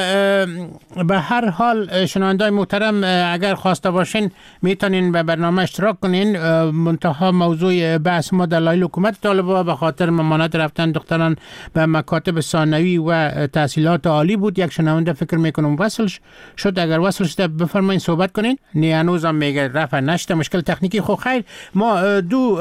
به هر حال شنوندای محترم اگر خواسته باشین میتونین به برنامه اشتراک کنین. منتها موضوع بحث ما دلایل حکومت طالبان به خاطر ممانعت رفتن دختران به مکاتب ثانوی و تحصیلات عالی بود. یک شنونده فکر میکنم وصل شد. اگر وصل شده بفرمایید صحبت کنین. نه هنوز هم میگه رفع نشده، مشکل تکنیکی. خب خیر، ما دو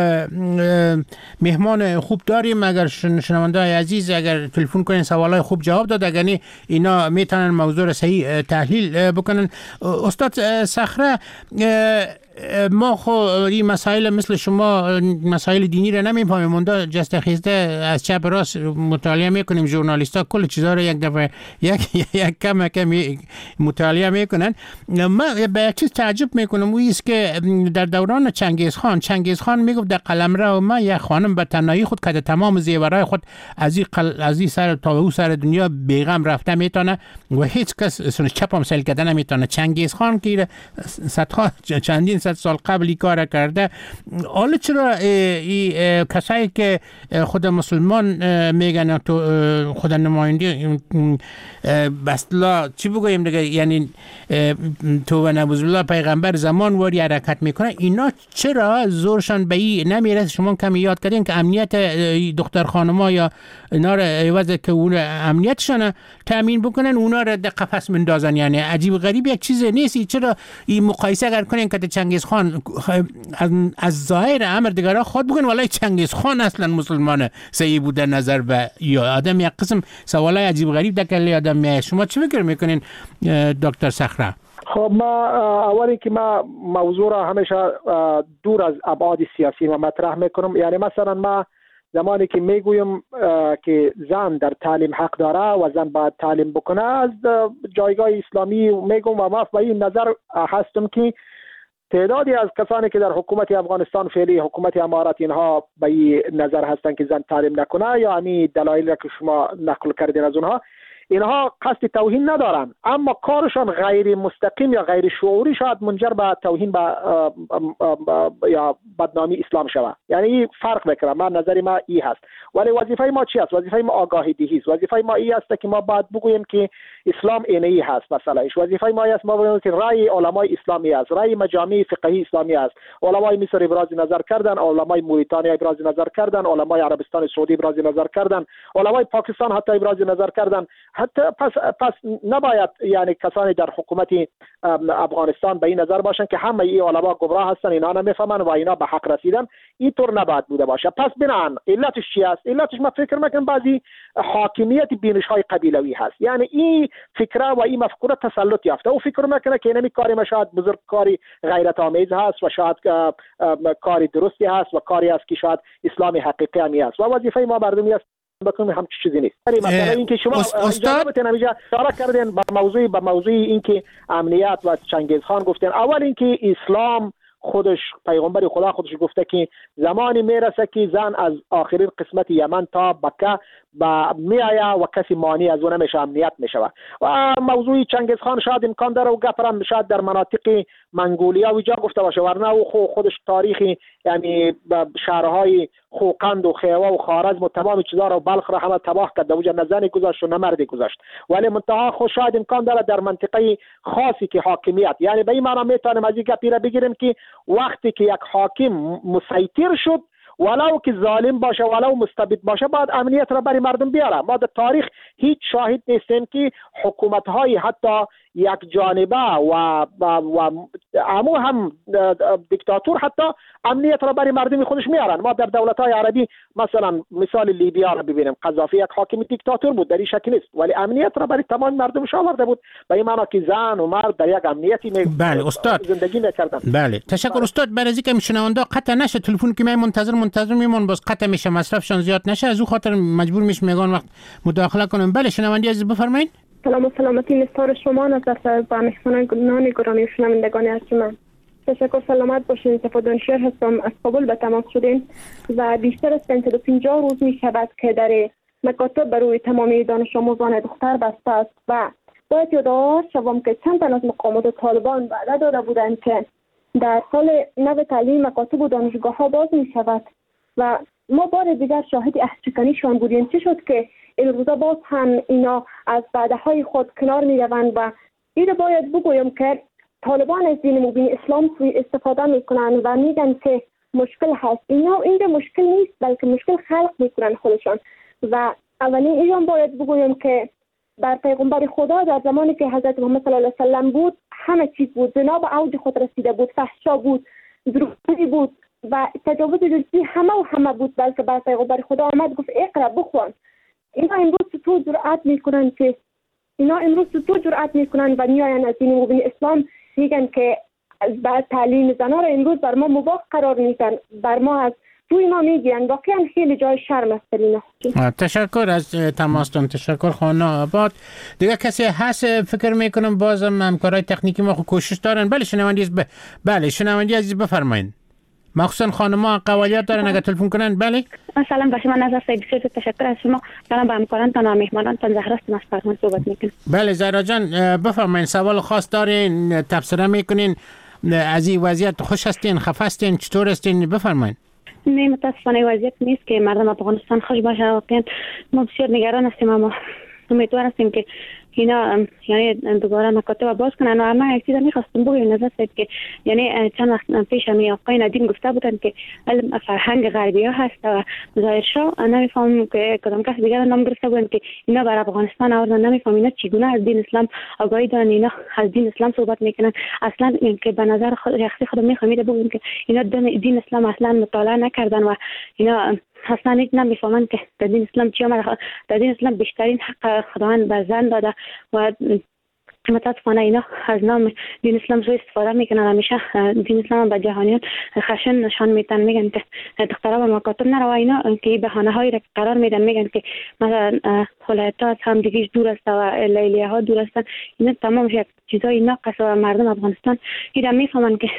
مهمان خوب داریم. اگر شنونده عزیز اگر تلفن کنین سوالای خوب جواب داد، اگر نه اینا میتونن موضوع را صحیح تحلیل بکنن. استاد صخره، ما خو این مسائل مثل شما مسائل دینی را نمیفهمیم، مونده جست خیزده از چپ راست مطالعه میکنیم. ژورنالیستا کل چیزا رو یک دفعه یک کم مطالعه میکنن. من به یک چیز تعجب میکنم، و است که در دوران چنگیز خان میگفت در قلمرو ما یک خانم به تنهایی خود که تمام زیورای خود از این سر تا او سر دنیا بیغم رفته میتونه و هیچ کس چپ هم سیل کردن نمیتونه. چنگیز خان که چندین صد سال قبلی کار کرده، حالا چرا کسایی که خود مسلمان میگن تو خود نماینده بسلا چی بگویم دیگه، یعنی تو و نبوذ الله پیغمبر زمان واری حرکت میکنه، اینا چرا زورشان به این نمیرسه؟ شما کمی یاد کردین که امنیت دختر خانما یا اینا را عوض که اون امنیتشان تامین بکنن اونا را در قفس مندازن. یعنی عجیب غریب یک چیز نیست. چرا این مقایسه اگر کنین که چنگیز خان از ظاهر امر دیگرها خود بگن ولای چنگیز خان اصلا مسلمان صحیح بوده نظر به یا آدم، یک قسم سوالای عجیب غریب دکلی آدم میاد. شما چی فکر میکنین دکتر صخره؟ خب ما اولی که ما موضوع را همیشه دور از ابعاد سیاسی ما مطرح میکنم. یعنی مثلا ما زمانی که میگویم که زن در تعلیم حق داره و زن باید تعلیم بکنه، از جایگاه اسلامی میگم و ما به این نظر هستم که تعدادی از کسانی که در حکومت افغانستان فعلی حکومت امارات اینها به این نظر هستند که زن تعلیم نکنه یا همین دلایلی که شما نقل کردین از اونها، اینها قصد توهین ندارن، اما کارشان غیر مستقیم یا غیر شعوری شاید منجر به توهین یا بدنامی اسلام شود. یعنی فرق میکنه. من نظر ما این هست. ولی وظیفه ما چی است؟ وظیفه ما آگاهی دهی است. وظیفه ما این است که ما باید بگوییم که اسلام اینی هست. مثلا وظیفه ما است ما بگوییم که رأی علمای اسلامی است، رأی مجامع فقهی اسلامی است. علمای مصر ابراز نظر کردن، علمای موریتانیا ابراز نظر کردن، علمای عربستان سعودی ابراز نظر کردن، علمای پاکستان حتی ابراز نظر کردن. حتی پس نباید یعنی کسانی در حکومت افغانستان به این نظر باشن که همه این علما گمراه هستن، اینا نمیفهمن و اینا به حق رسیدن. اینطور نباید بوده باشه. پس بنان علتش چی است؟ علتش ما فکر میکنم بعضی حاکمیت بینش های قبیلوی هست. یعنی این فکره و این مفکوره تسلط یافته و فکر میکنه که اینمی کاری ما شاید بزرگ کاری غیرت آمیز هست و شاید کاری درستی هست و کاری است که شاید اسلام حقیقی همی است و وظیفه ما مردمی است بکنم هم چیزی نیست. مثلا اینکه شما اجازه نمیشه اشاره کردین به موضوع اینکه امنیت و چنگیز خان گفتن. اول اینکه اسلام خودش پیغمبر خدا خودش گفته که زمانی میرسه که زن از آخرین قسمت یمن تا بکه میآید و کسی مانع از اون نمیشه، امنیت میشود. و موضوع چنگیز خان شاید امکان داره و گپرم شاید در مناطق منگولیا و جا گفته باشه، ورنه او خودش تاریخی یعنی شهرهای خوقند و خیوه و خوارزم و تمام چیزا رو بلخ را همه تباه کرد، اوجا نه زنی گذاشت و نه مردی گذاشت. ولی منتها خود شاید امکان داره در منطقه خاصی که حاکمیت، یعنی به این معنی میتونیم از این گپی را بگیریم که وقتی که یک حاکم مسیطر شد ولو که ظالم باشه ولو مستبد باشه باید امنیت را برای مردم بیاره. ما در تاریخ هیچ شاهد نیستیم که حکومت های حتی یک جانبه و هم دیکتاتور حتی امنیت را برای مردم خودش میارن. ما در دولت های عربی مثلا مثال لیبیا را ببینیم، قذافی یک حاکم دیکتاتور بود، در این شک نیست، ولی امنیت را برای تمام مردمش آورده بود. به این معنی که زن و مرد در یک امنیتی بله استاد زندگی میکردن. بله تشکر استاد. برای اینکه میشنونده قطع نشه تلفن که من منتظر میمون باز قطع میشه مصرفشان زیاد نشه، از او خاطر مجبور میشم میگن وقت مداخله کنم. بله شنوندی عزیز بفرمایید. سلام و سلامتی نثار شما نظر با مهمانان گرامی و شنوندگان ارجمند. تشکر سلامت باشین. صفا دانشیار هستم، از کابل به تماس شدیم و بیشتر از 150 روز می شود که در مکاتب برای تمامی دانش آموزان دختر بسته است و باید یادآور شوم که چند تن از مقامات طالبان وعده داده بودند که در سال نو تعلیم مکاتب و دانشگاه ها باز می شود و ما بار دیگر شاهد عهدشکنیشان بودیم. چه شد که این روزا باز هم اینا از وعده های خود کنار می روند و این باید بگویم که طالبان از دین مبین اسلام استفاده می کنند و میگن که مشکل هست. اینا اینجا مشکل نیست بلکه مشکل خلق می کنند خودشان. و اولین ایشان باید بگویم که بر پیغمبر خدا در زمانی که حضرت محمد صلی الله علیه و سلم بود همه چیز بود. زنا به اوج خود رسیده بود، فحشا بود، دروغگویی بود و تجاوز جنسی همه بود. بلکه بر پیغمبر خدا آمد گفت اقرا بخوان. اینا امروز تو جرأت میکنن و میاین از دین مبین اسلام میگن که بعد تعلیم زنا را امروز بر ما مباح قرار میدن، بر ما از توی ما میگن. واقعا خیلی جای شرم است اینا. تشکر از تماستون. تشکر خانم آباد. دیگه کسی هست فکر میکنم بازم همکارای تکنیکی ما کوشش دارن. بله شنوندی عزیز بفرمایید. مخصوصا خانم‌ها قوالیات دارن اگه تلفن کنن. بله سلام به شما نظر سید بسیار تشکر از شما. سلام به همکارانتان و مهمانانتان. زهرا است از فرمان صحبت میکنم. بله زهرا جان بفرمایید. سوال خاص دارین؟ تبصره میکنین؟ از این وضعیت خوش هستین؟ خفه هستین؟ چطور هستین؟ بفرمایید. نه متاسفانه وضعیت نیست که مردم افغانستان خوش باشه. واقعا ما بسیار نگران هستیم. اما امیدوار هستیم که اینا یعنی دوباره مکاتب باز کنن. و اما یک چیز می‌خواستم بگم نظر سید که یعنی چند وقت پیش می آقای ندیم گفته بودن که علم فرهنگ غربی ها هست و ظاهر شو نمیفهمم که کدام کس دیگر نام گرفته بودن که اینا بر افغانستان آوردن. نمیفهمم اینا چگونه از دین اسلام آگاهی دارن، اینا از دین اسلام صحبت میکنن. اصلا اینکه به نظر شخصی خودم میخوام بگم که اینا دین اسلام اصلا مطالعه نکردن و اینا اصلا نمیفهمن که در دین اسلام چی آمده. در دین اسلام بیشترین حق خداوند به زن داده و متاسفانه اینا از نام دین اسلام سوء استفاده میکنن. همیشه دین اسلام به جهانیان خشن نشان میدن، میگن که دخترها به مکاتب نرو. اینا که بهانه هایی را قرار میدن، میگن که مثلا ولایت ها از هم دیگه دور است و لیلیه ها دور هستن. اینا تمام چیزای ناقص و مردم افغانستان اینا میفهمن که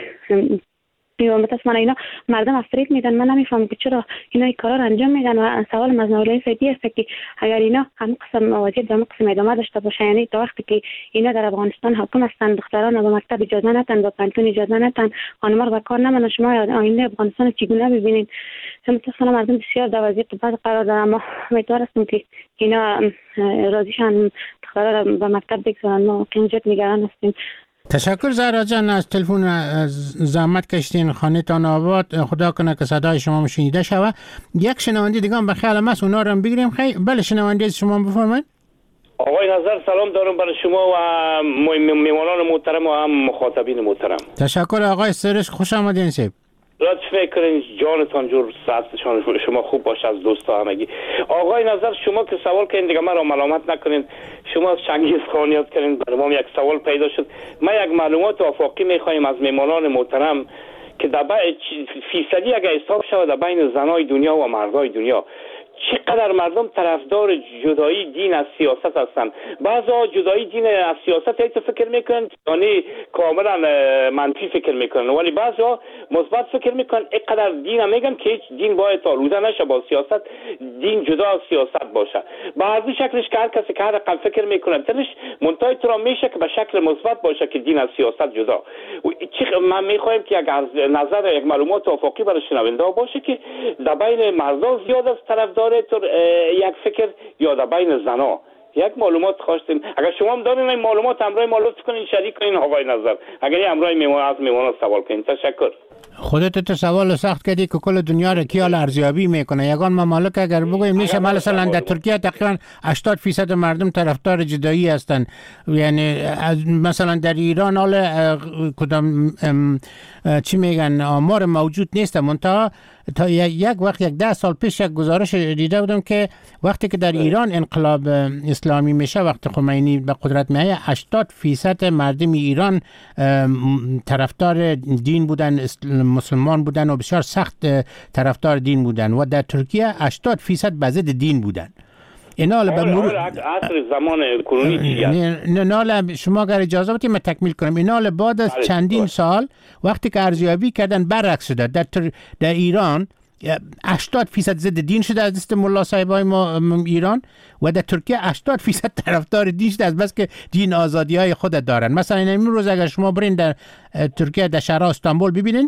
متاسفانه اینا مردم افریب میدن. من نمیفهمم که چرا اینا این کارا رو انجام میدن. و سوال از نولای سیدی است که اگر اینا هم قسم وضعیت هم قسم ادامه داشته باشه، یعنی تا وقتی که اینا در افغانستان حاکم هستند، دختران به مکتب اجازه ندن، به پانتون اجازه ندن، خانم‌ها رو به کار نمونن، شما آینده افغانستان چگونه ببینید؟ متاسفانه مردم بسیار در وضعیت بد قرار دارن. اما امیدوار هستم که اینا راضیشن دخترها رو به مکتب بگذارن. ما کنجد نگران هستیم. تشکر زهرا جان از تلفن. زحمت کشتین خانه‌تان آباد. خدا کنه که صدای شما شنیده شود. یک شنونده دیگه هم به خیال است، اونا رو هم بگیریم. بله شنونده شما بفرمایید. آقای نظر سلام دارم برای شما و میمانان محترم و هم مخاطبین محترم. تشکر آقای سرش، خوش آمدین سیب. لطف میکنین جانتان جور صحتشان شما خوب باشه از دوستا همگی. آقای نظر شما که سوال کردین دیگه مرا ملامت نکنین. شما از چنگیز خان یاد کردین، برای ما یک سوال پیدا شد. ما یک معلومات آفاقی میخوایم از میمانان محترم که در فیصدی اگه حساب شود در بین زنای دنیا و مردای دنیا چقدر مردم طرفدار جدایی دین از سیاست هستن. بعضا جدایی دین از سیاست هیچ فکر میکنن یعنی کاملا منفی فکر میکنن، ولی بعضا مثبت فکر میکنن. اینقدر دین میگن که هیچ دین باید آلوده نشه با سیاست، دین جدا از سیاست باشه. به هر دو شکلش که هر کسی که هر رقم فکر میکنه تنش منتهای تو میشه که به شکل مثبت باشه که دین از سیاست جدا. من میخوایم که اگر نظر یک معلومات افاقی برای شنونده باشه که در بین مردا زیاد از طرفدار یک فکر یا در بین زنا یک معلومات خواستیم. اگر شما هم دارین این معلومات همراه ما لطف کنین شریک کنین آقای نظر. اگر همراه میمون سوال کنین. تشکر. خودت تو سوال سخت کردی که کل دنیا را کیال ارزیابی میکنه. یگان ممالک اگر بگویم میشه مثلا در ترکیه تقریبا 80% مردم طرفدار جدایی هستند. یعنی مثلا در ایران حال کدام چی میگن آمار موجود نیست. منتها تا یک وقت 10 سال پیش یک گزارش دیده بودم که وقتی که در ایران انقلاب اسلامی میشه، وقتی خمینی به قدرت میاد، 80% مردم ایران طرفدار دین بودن، مسلمان بودن و بسیار سخت طرفدار دین بودن. و در ترکیه 80% به ضد دین بودن. اینال به مرور عصر زمان کرونی اینال شما اگر اجازه بدید من تکمیل کنم. اینال بعد از چندین سال وقتی که ارزیابی کردن برعکس شده. در ایران 80% ضد دین شده از دست ملا صاحبای ما ایران و در ترکیه 80% طرفدار دین شده از بس که دین آزادی های خود دارن. مثلا امروز اگر شما برین در ترکیه در شهر استانبول ببینین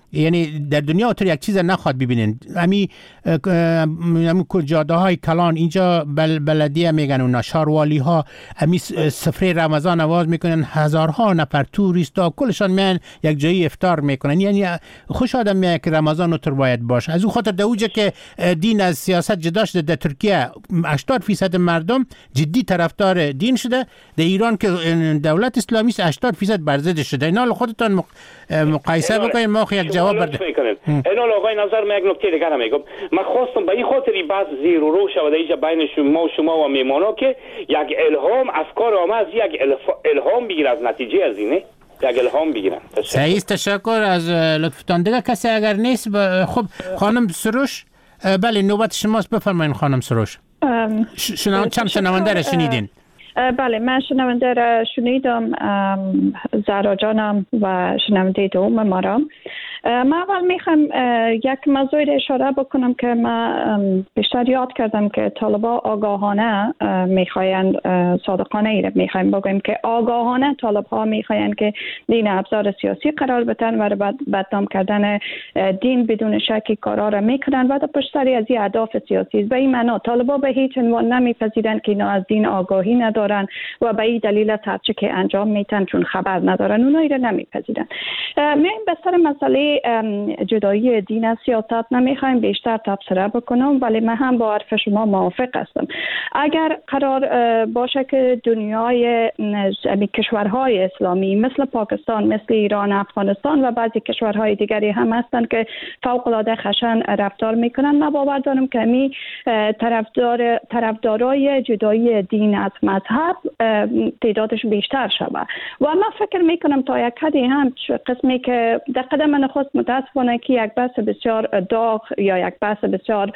یعنی در دنیا اونطور یک چیز نخواد ببینین. همین جاده های کلان اینجا بلدیه میگن اونا شاروالی ها همین سفره رمضان آواز میکنن، هزارها نفر توریستا کلشان میان یک جایی افطار میکنن. یعنی خوش آدم میاد که رمضان اونطور باید باشه. از اون خاطر دوجه که دین از سیاست جدا شده در ترکیه 80% مردم جدی طرفدار دین شده، در ایران که دولت اسلامی است 80% بر ضد شده. اینا خودتان مقایسه بکنید، ما یک جواب بده. اینا آقای نظر من یک نکته دیگر هم میگم. من خواستم به این خاطری بحث زیر و رو شود اینجا بین شما و میمانا که یک الهام افکار آمد، یک الهام بگیر از نتیجه از اینه، یک الهام بگیرن. سعید تشکر از لطفتان. دیگه کسی اگر نیست خب خانم سروش، بله نوبت شماست، بفرمایید خانم سروش. چند شنونده را شنیدین؟ بله من شنونده را شنیدم، زهرا جانم و شنونده دوم ما را. من اول میخوام یک موضوع را اشاره بکنم که من بیشتر یاد کردم که طالبا آگاهانه میخواین، صادقانه ای را میخوایم بگویم که آگاهانه طالبها میخواین که دین ابزار سیاسی قرار بدن و بدنام کردن دین بدون شکی کارا را میکنن و در پشت سر از این اهداف سیاسی. به این معنا طالبا به هیچ عنوان نمیپذیرند که اینا از دین آگاهی ندارن و به این دلیل هرچه که انجام میتن چون خبر ندارن اونایی را نمیپذیرن. میایم به سر مسئله جدایی دین از سیاست نمیخوایم بیشتر تبصره بکنم، ولی من هم با حرف شما موافق هستم. اگر قرار باشه که دنیای کشورهای اسلامی مثل پاکستان، مثل ایران، افغانستان و بعضی کشورهای دیگری هم هستند که فوق العاده خشن رفتار میکنن، من باور دارم که می طرفدارای جدایی دین از مذهب تعدادش بیشتر شود و من فکر میکنم تا یک حدی هم قسمی که در قدم نخست متاسفانه که یک بحث بسیار داغ یا یک بحث بسیار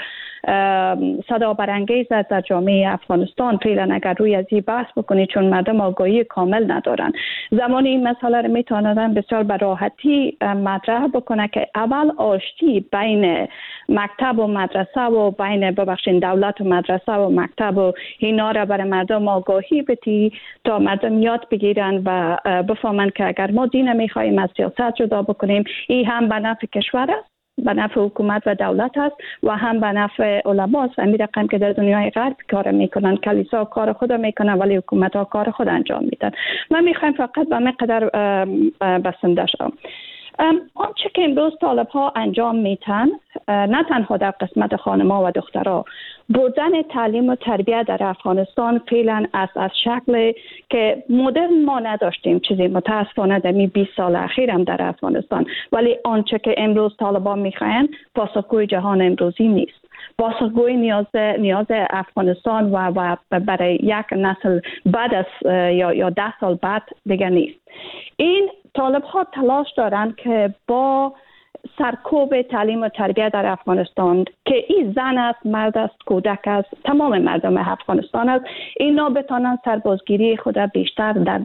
صدا برانگیز در جامعه افغانستان فعلا اگر روی از این بحث بکنید، چون مردم آگاهی کامل ندارن، زمانی این مسئله رو میتونن بسیار به راحتی مطرح بکنه که اول آشتی بین مکتب و مدرسه و بین دولت و مدرسه و مکتب و اینا را برای مردم آگاهی بدی تا مردم یاد بگیرن و بفهمن که اگر ما دین میخوایم از سیاست جدا بکنیم، این هم به نفع کشور است، به نفع حکومت و دولت است و هم به نفع علما است. همین رقم که در دنیای غرب کار میکنن، کلیسا کار خود میکنن ولی حکومت ها کار خود انجام میدن. من میخوایم فقط به مقدار بسنده شم. آنچه که امروز طالب ها انجام میتن، نه تنها در قسمت خانم‌ها و دخترها، بردن تعلیم و تربیت در افغانستان فعلا از شکل که مدرن ما نداشتیم چیزی متاسفانه در 20 سال اخیر هم در افغانستان، ولی آنچه که امروز طالبان میخواین پاسخگوی جهان امروزی نیست. پاسخگوی نیاز افغانستان و برای یک نسل بعد از یا 10 سال بعد دیگه نیست. این طالب ها تلاش دارند که با سرکوب تعلیم و تربیت در افغانستان که این زن است، مرد است، کودک است، تمام مردم افغانستان است، اینا بتانن سربازگیری خود بیشتر در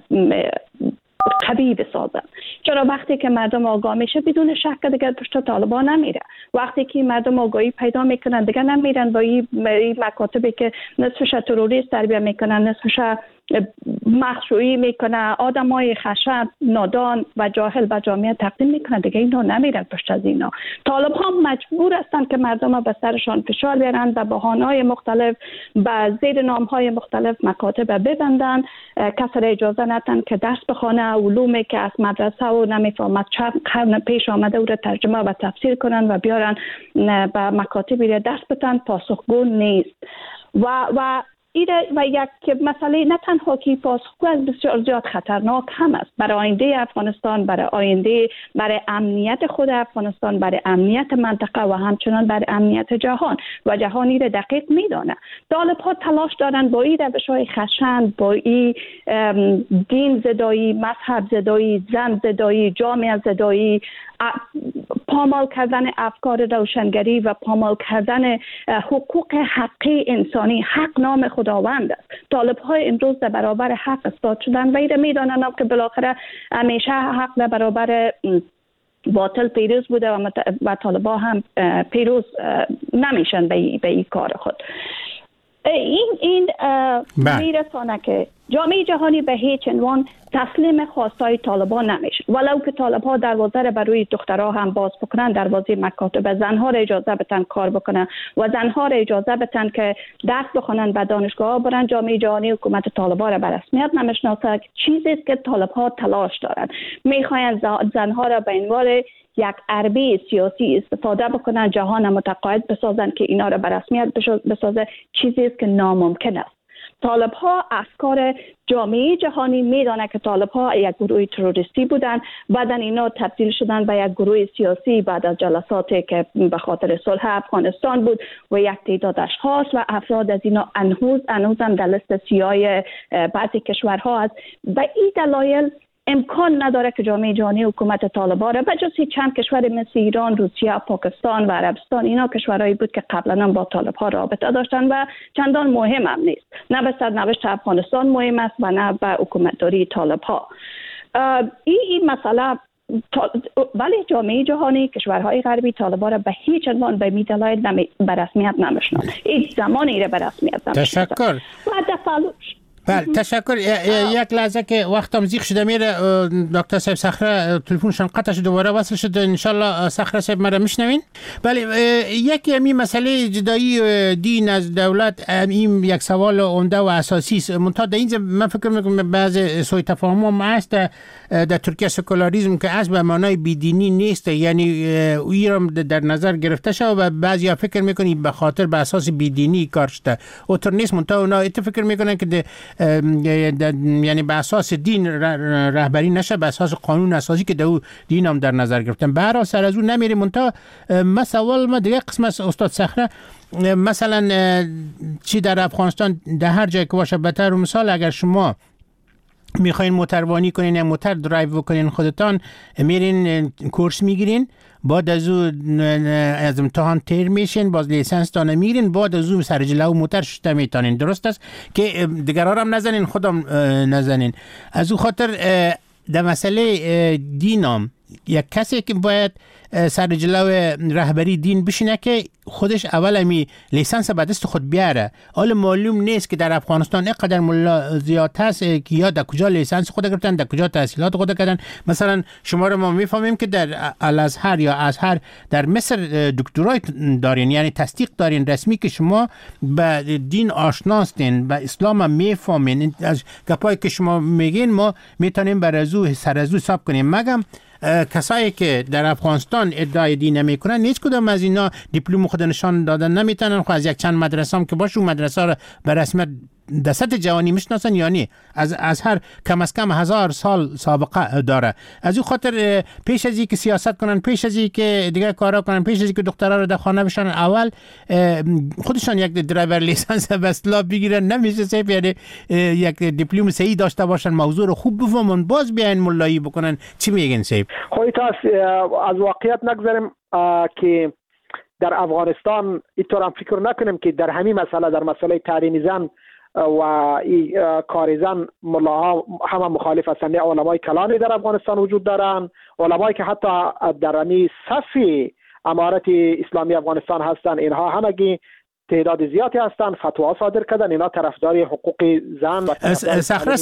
قوی بسازن. چرا وقتی که مردم آگاه میشه بدون شک دیگه پشت طالبان نمیره. وقتی که مردم آگاهی پیدا میکنن دیگه نمیرن با این مکاتبی که نصفش تروریست تربیت میکنن، نصفش مخشویی میکنه، آدمای خشن، نادان و جاهل به جامعه تقدیم میکنه، دیگه اینا نمیرن پشت از اینا. طالب ها مجبور هستن که مردم به سرشان فشار بیارن و بهانه‌های مختلف به زیر نام‌های مختلف مکاتب ببندن، کسی را اجازه ندن که درس بخونه، علومی که از مدرسه و نمیفهمد چند قرن پیش آمده او را ترجمه و تفسیر کنن و بیارن به مکاتبی را درس بدن، پاسخگو نیست. و یک مسئله نه تنها که پاسخگو از بسیار زیاد خطرناک هم است برای آینده افغانستان، برای امنیت خود افغانستان، برای امنیت منطقه و همچنان برای امنیت جهان و جهانی را دقیق میدانه. طالب ها تلاش دارن با این روش‌های خشن، با این دین زدایی، مذهب زدایی، زن زدایی، جامعه زدایی، پامال کردن افکار روشنگری و پامال کردن حقوق حقی انسانی. حق نام خداوند است. طالب های امروز در برابر حق ایستاد شدن و ایره میدانن که بالاخره همیشه حق در برابر باطل پیروز بوده و طالبا هم پیروز نمیشن به این کار خود. این میرسانه که جامعه جهانی به هیچ عنوان تسلیم خواستای طالبان نمیشه. ولو که طالبان دروازه را برای دخترها هم باز بکنن، دروازه مکاتب زنها را اجازه بدن کار بکنن و زنها را اجازه بدن که درس بخونن، به دانشگاه برن، جامعه جهانی حکومت طالبان را به رسمیت نمیشناسه. چیزی است که طالبان تلاش دارن، میخواین زنها را به عنوان یک اربی سیاسی استفاده بکنن، جهان متقاعد بسازن که اینا را به رسمیت بسازه. چیزی است که ناممکن است. طالب ها افکار جامعه جهانی میدانه که طالب ها یک گروه تروریستی بودن، بعدا اینا تبدیل شدن به یک گروه سیاسی بعد از جلساتی که به خاطر صلح افغانستان بود و یک تعداد اشخاص و افراد از اینا هنوز هم در لیست سیاه بعضی کشورها است. و این دلایل امکان نداره که جامعه جهانی حکومت طالبان را بجز چند کشور مثل ایران، روسیه، پاکستان و عربستان، اینا کشورهایی بود که قبلا با طالبان رابطه داشتن و چندان مهم هم نیست. نه به سرنوشت افغانستان مهم است و نه به حکومتداری طالبان. این مسئله ولی جامعه جهانی کشورهای غربی طالبان را به هیچ عنوان به دلایل به رسمیت نمیشناسند. این زمانی را به رسمیت نمیشناسند. تشکر. بله تشکر. یک لحظه که وقتم زیغ شده میره، دکتر صاحب صخره تلفنشان قطع شد، دوباره وصل شد. انشالله صخره صاحب مرا میشنوین؟ بله، یکی همین مسئله جدایی دین از دولت این یک سوال عمده و اساسی است. منتها در اینجا من فکر میکنم بعضی سوء تفاهم هم هست در ترکیه. سکولاریسم که اصل به معنای بیدینی نیست، یعنی ایران در نظر گرفته شده و بعضیا فکر میکنن به خاطر به اساس بیدینی کار شده. اوتر نیست. منتها اونا فکر میکنن که یعنی به اساس دین رهبری نشه، به اساس قانون اساسی که دین هم در نظر گرفتن. به هر حال سر از اون نمیریم. منتها سوال ما دیگه قسم است استاد صخره. مثلا چی در افغانستان در هر جای که باشه، به طور مثال اگر شما میخواین موتروانی کنین یا موتر درایو کنین، خودتان میرین کورس میگیرین، بعد از امتحان تیر میشین، باز لیسنس تان میگیرین، بعد از اون سر جلو موتر شده میتونین. درست است که دیگران هم نزنین، خودم نزنین. از اون خاطر در مسئله دینم یک کسی که باید سر جلو رهبری دین بشینه که خودش اول همی لیسانس به دست خود بیاره. حالا معلوم نیست که در افغانستان اینقدر ملا زیاد هست که یا در کجا لیسانس خود گرفتن، در کجا تحصیلات خود کردن. مثلا شما رو ما میفهمیم که در الازهر یا ازهر در مصر دکترای دارین، یعنی تصدیق دارین رسمی که شما به دین آشناستین، به اسلام هم میفهمین. از گپایی که شما میگین ما میتونیم بر ازو سر ازو حساب کنیم. مگم کسایی که در افغانستان ادعای دین نمیکنن هیچ کدام از اینا دیپلم خود نشان دادن نمیتونن. خب از یک چند مدرسه هم که باشه اون مدرسه رو به رسمیت در سطح جهانی میشناسن، یعنی از هر کم از کم 1000 سال سابقه داره. از این خاطر پیش از اینکه سیاست کنن، پیش از اینکه دیگه کارا کنن، پیش از اینکه دخترها رو در خانه بشن، اول خودشان یک درایور لیسانس به اصطلاح بگیرن. نمیشه صرف یعنی یک دیپلم صحیح داشته باشن، موضوع رو خوب بفهمن، باز بیاین ملایی بکنن. چی میگین صاحب؟ خودت از واقعیت نگذاریم که در افغانستان اینطور هم فکر نکنیم که در همین مسئله، در مسئله تعلیم زن و کار زن، ملاها همه مخالف هستند. علمای کلانی در افغانستان وجود دارند، علمایی که حتی در همین صف امارت اسلامی افغانستان هستند، اینها همگی تعداد زیادی هستند، فتوا صادر کردن. اینا طرفدار حقوق زن و صخره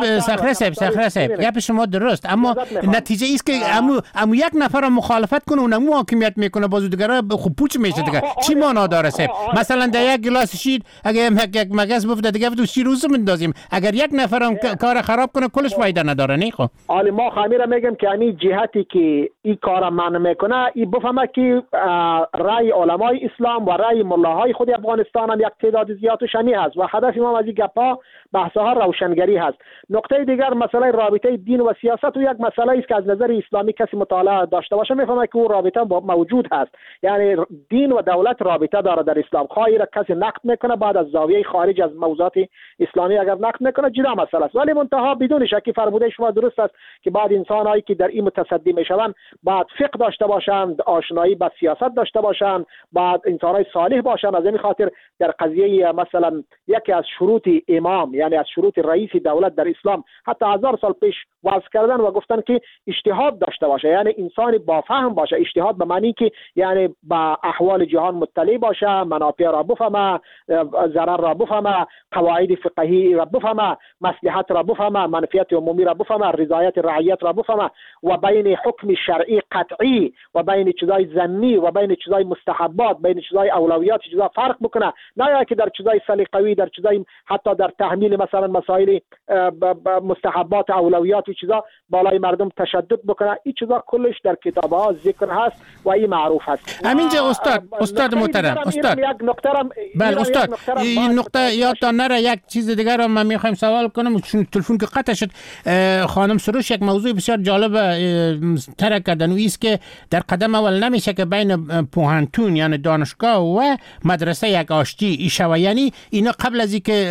صاحب گپ شما درست، اما نتیجه است که امو یک نفر مخالفت کنه اونمو حاکمیت میکنه، بازو دیگرا خوب پوچ میشه دیگه. چی معنا داره صاحب؟ مثلا در یک گلاس شیر اگه یک مگس بفته دیگه تو شیر روز میندازیم، اگر یک نفرم کار خراب کنه کلش فایده نداره. نه خب حالا ما خمیره میگم که همین جهتی که این کارا منع میکنه، این بفهمه که رای علمای اسلام و رای ملاهای خود افغانستان هم یک تعداد زیادش همی هست و هدف ما از این گپا بحث‌ها روشنگری هست. نکته دیگر مسئله رابطه دین و سیاست و یک مسئله است که از نظر اسلامی کسی مطالعه داشته باشه میفهمه که اون رابطه موجود هست. یعنی دین و دولت رابطه داره در اسلام. خواهی را کسی نقد میکنه بعد از زاویه خارج از موضوعات اسلامی اگر نقد میکنه جدا مسئله است، ولی منتها بدون شک فرموده شما درست است که بعد انسان‌هایی که در این متصدی میشوند بعد فقه داشته باشند، آشنایی با سیاست داشته باشند، بعد انسان‌های صالح باشند. از این خاطر در قضیه مثلا یکی از شروط امام، یعنی از شروط رئیس دولت در اسلام حتی 1000 سال پیش وضع کردن و گفتن که اجتهاد داشته باشه، یعنی انسان با فهم باشه. اجتهاد به معنی که یعنی با احوال جهان مطلع باشه، منافع را بفهمه، ضرر را بفهمه، قواعد فقهی را بفهمه، مصلحت را بفهمه، منفعت عمومی را بفهمه، رضایت رعیت را بفهمه و بین حکم شرعی قطعی و بین چیزای ظنی و بین چیزای مستحبات، بین چیزای اولویات چیزا فرق بکنه. نه که در چیزای سلیقوی، در چیزای حتی در تحمیل مثلا مسائل مستحبات اولویات و چیزا بالای مردم تشدد بکنه. این چیزا کلش در کتاب‌ها ذکر هست و این معروف هست. همینجا استاد محترم، استاد بله استاد این نقطه یادتان نره. یک چیز دیگر رو من میخوایم سوال کنم چون تلفن که قطع شد. خانم سروش یک موضوع بسیار جالب طرح کردن و است که در قدم اول نمیشه که بین پوهنتون یعنی دانشگاه و مدرسه یک آشتی شوه، یعنی اینا قبل از اینکه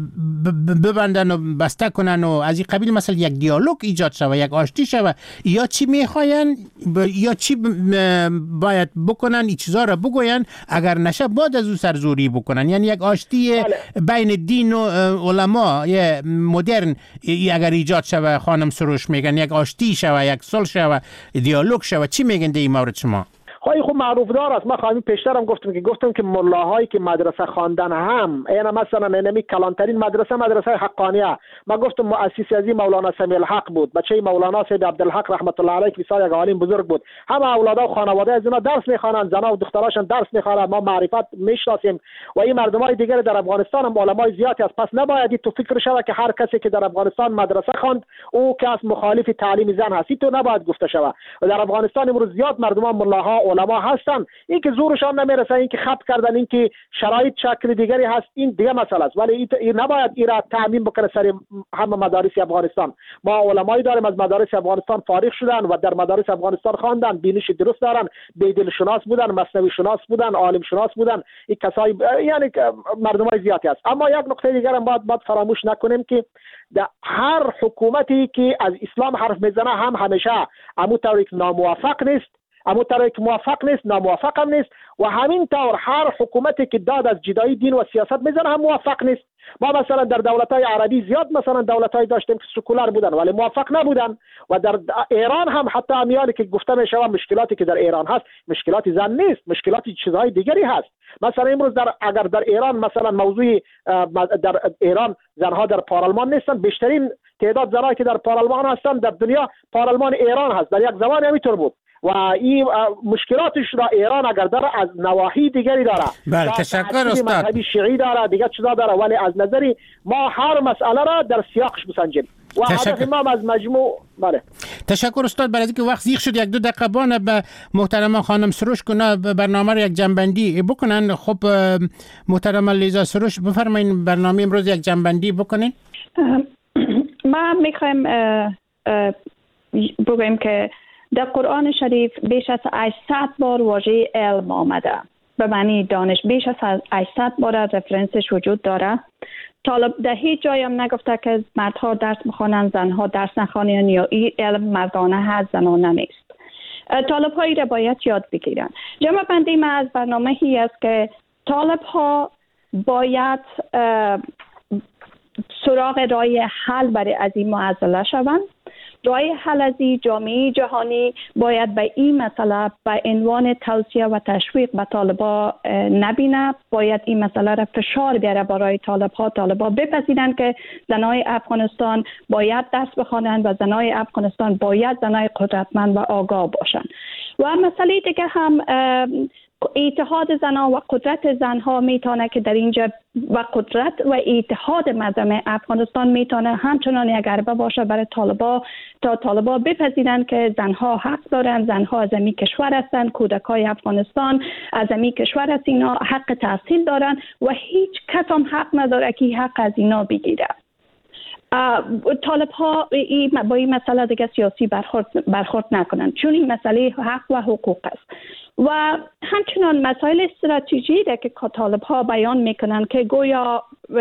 ببندن و بسته کنن و از این قبیل مثلا یک دیالوگ ایجاد شوه، یک آشتی شوه، یا چی میخواین یا چی باید بکنن، این چیزا رو بگوین، اگر نشه بعد از او سرزوری بکنن. یعنی یک آشتی بین دین و علما مدرن اگر ایجاد شوه، خانم سروش میگن یک آشتی شوه، یک صلح شوه، دیالوگ شوه، چی میگن در این مورد شما؟ خب معروف دار است. ما خواهیم پیشترم گفتم که ملاهایی که مدرسه خواندن هم اینا مثلا اینمی کلانترین مدرسه حقانیه. ما گفتم مؤسس ازی مولانا سمیع الحق بود، بچه مولانا سید عبدالحق رحمت الله علیه که یک عالم بزرگ بود. همه اولادا و خانواده از اینا درس میخوانند، زنا و دختراشون درس میخوانند. ما معرفت میشناسیم و این مردمای دیگر در افغانستان هم علمای زیادی است. پس نباید تو فکر شوه که هر کسی که در افغانستان مدرسه خواند او کس مخالف تعلیم زن هست. تو نباید گفته شوه. و در افغانستان امروز زیاد مردمان ملاها علما هستن، این که زورشان نمیرسه، این که خط کردن، این که شرایط شکل دیگری هست، این دیگه مسئله است. ولی این نباید این را تعمیم بکنه سر همه مدارس افغانستان. ما علمایی داریم از مدارس افغانستان فارغ شدن و در مدارس افغانستان خواندن، بینش درست دارن، بیدل شناس بودن، مثنوی شناس بودن، عالم شناس بودن. این کسای یعنی مردمای زیادی است. اما یک نکته دیگر هم باید فراموش نکنیم که در هر حکومتی که از اسلام حرف میزنه هم همیشه همون طوری که ناموفق نیست، اما طرحی که موفق نیست، ناموفق هم نیست. و همین طور هر حکومتی که داد از جدایی دین و سیاست میزنه هم موفق نیست. ما مثلا در دولت‌های عربی زیاد مثلا دولت‌های داشتیم که سکولار بودن ولی موفق نبودن. و در ایران هم حتی امیالی که گفته میشه مشکلاتی که در ایران هست مشکلاتی زن نیست، مشکلاتی چیزهای دیگری هست. مثلا امروز اگر در ایران مثلا موضوع در ایران زنها در پارلمان نیستن، بیشترین تعداد زنایی که در پارلمان هستن در دنیا پارلمان ایران هست. در یک زمان همینطور بود. و این مشکلاتش را ایران اگر داره از نواحی دیگری داره. بله تشکر استاد. مذهبی شیعی داره، دیگه چیزا داره، ولی از نظری ما هر مسئله را در سیاقش بسنجیم و هدف ما از مجموع. بله تشکر استاد. برای اینکه وقت زیغ شد یک دو دقیقه بانه به محترم خانم سروش کنه برنامه را یک جنبندی بکنن. خب محترم لیزا سروش بفرمایید برنامه امروز یک جنبندی بکنین. ما میخوایم بگویم که در قرآن شریف بیش از 800 بار واژه علم آمده، به معنی دانش. بیش از 800 بار رفرنسش وجود داره. طالب در هیچ جایی هم نگفته که مردها درس بخوانند زنها درس نخوانند یا این علم مردانه هست زنانه نیست. طالب هایی را باید یاد بگیرن. جمع بندی ما از برنامه هی است که طالب ها باید سراغ راه حل برای از این معضله شوند. راه حل از این جامعه جهانی باید به این مسئله به عنوان توصیه و تشویق به طالبا نبینه. باید این مسئله را فشار بیاره برای طالبا بپذیرند که زنای افغانستان باید درس بخوانند و زنای افغانستان باید زنای قدرتمند و آگاه باشند. و مسئله دیگه هم اتحاد زنها و قدرت زنها میتونه که در اینجا و قدرت و اتحاد مردم افغانستان میتونه همچنان یک ضربه باشه برای طالبا بپذیرند که زنها حق دارند، زنها از این کشور هستند، کودکای افغانستان از این کشور هست، اینا حق تحصیل دارند و هیچ کس هم حق نداره که حق از اینا بگیره. طالب ها با این مسئله دیگه سیاسی برخورد نکنند، چون این مسئله حق و حقوق است. و همچنان مسائل استراتژی را که طالب ها بیان میکنن که گویا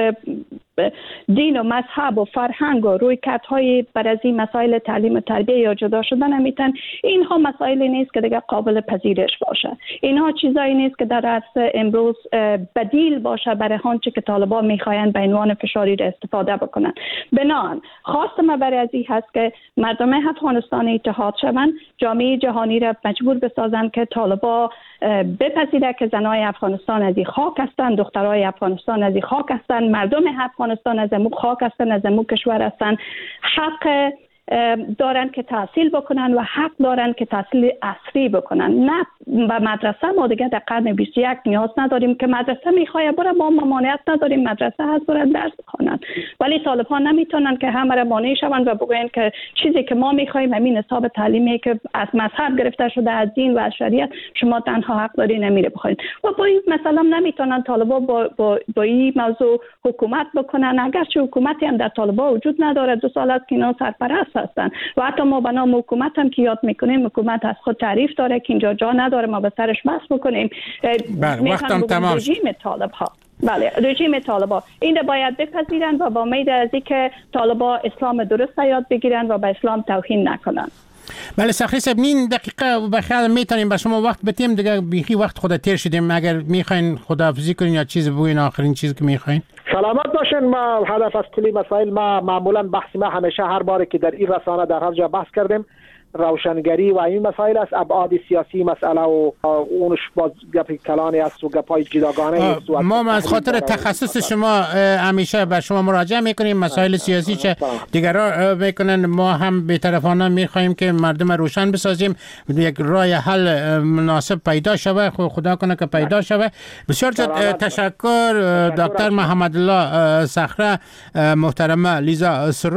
دین و مذهب و فرهنگ و رویکردهای بر از این مسائل تعلیم و تربیه یا جدا شدن نمیتن، اینها مسائلی نیست که دیگه قابل پذیرش باشه. اینها چیزایی نیست که در عصر امروز بدیل باشه برای آنچه که طالبان میخواین به عنوان فشاری را استفاده بکنن. بنابراین خواست ما برای از این هست که مردم افغانستان اتحاد شوند، جامعه جهانی را مجبور بسازند که طالبان بپذیره که زنای افغانستان از این خاک هستند، دخترای افغانستان از این خاک هستند، مردم افغانستان از امو خاک هستند، از امو کشور هستند، حق دارن که تحصیل بکنن و حق دارن که تحصیل عصری بکنن. نه به مدرسه ما دیگه در قرن 21 نیاز نداریم که مدرسه میخواه بره، ما ممانعت نداریم، مدرسه هست برای درس بخونن، ولی طالبان نمیتونن که همه را مانع شوند و بگوین که چیزی که ما میخوایم همین حساب تعلیمی که از مذهب گرفته شده، از دین و از شریعت، شما تنها حق داری نمیره بخواید. و با این مثلا نمیتونن طالبان با این موضوع حکومت بکنن، اگرچه حکومتی هم در طالبان وجود نداره، 2 سال است که اینا سرپرست هستن و حتی ما به نام حکومت هم که یاد میکنیم، حکومت از خود تعریف داره که اینجا جا نداره ما به سرش بحث بکنیم. وقتم تمام. رژیم طالب ها، بله رژیم طالبان این باید بپذیرن و با امید از اینکه طالبان اسلام درست یاد بگیرن و به اسلام توهین نکنن. بله سخری صاحب، این دقیقه بخیر میتونیم به شما وقت بدیم دیگه، بیخی وقت خود تیر شدیم. اگر میخواین خداحافظی کنین یا چیز بگوین، آخرین چیزی که میخواین. سلامت باشین. ما هدف از کلی مسائل ما معمولا بحث ما همیشه هر باری که در این رسانه در هر جا بحث کردیم روشنگری و این مسائل است، ابعاد سیاسی مسئله و اونش باز گپ کلانی است و گپای جداگانه است. ما از خاطر تخصص شما همیشه به شما مراجعه میکنیم، مسائل سیاسی چه دیگران میکنن، ما هم بی‌طرفانه میخوایم که مردم روشن بسازیم، یک راه حل مناسب پیدا شود، خدا کنه که پیدا شود. بسیار تشکر دکتر محمد الله صخره، محترمه لیزا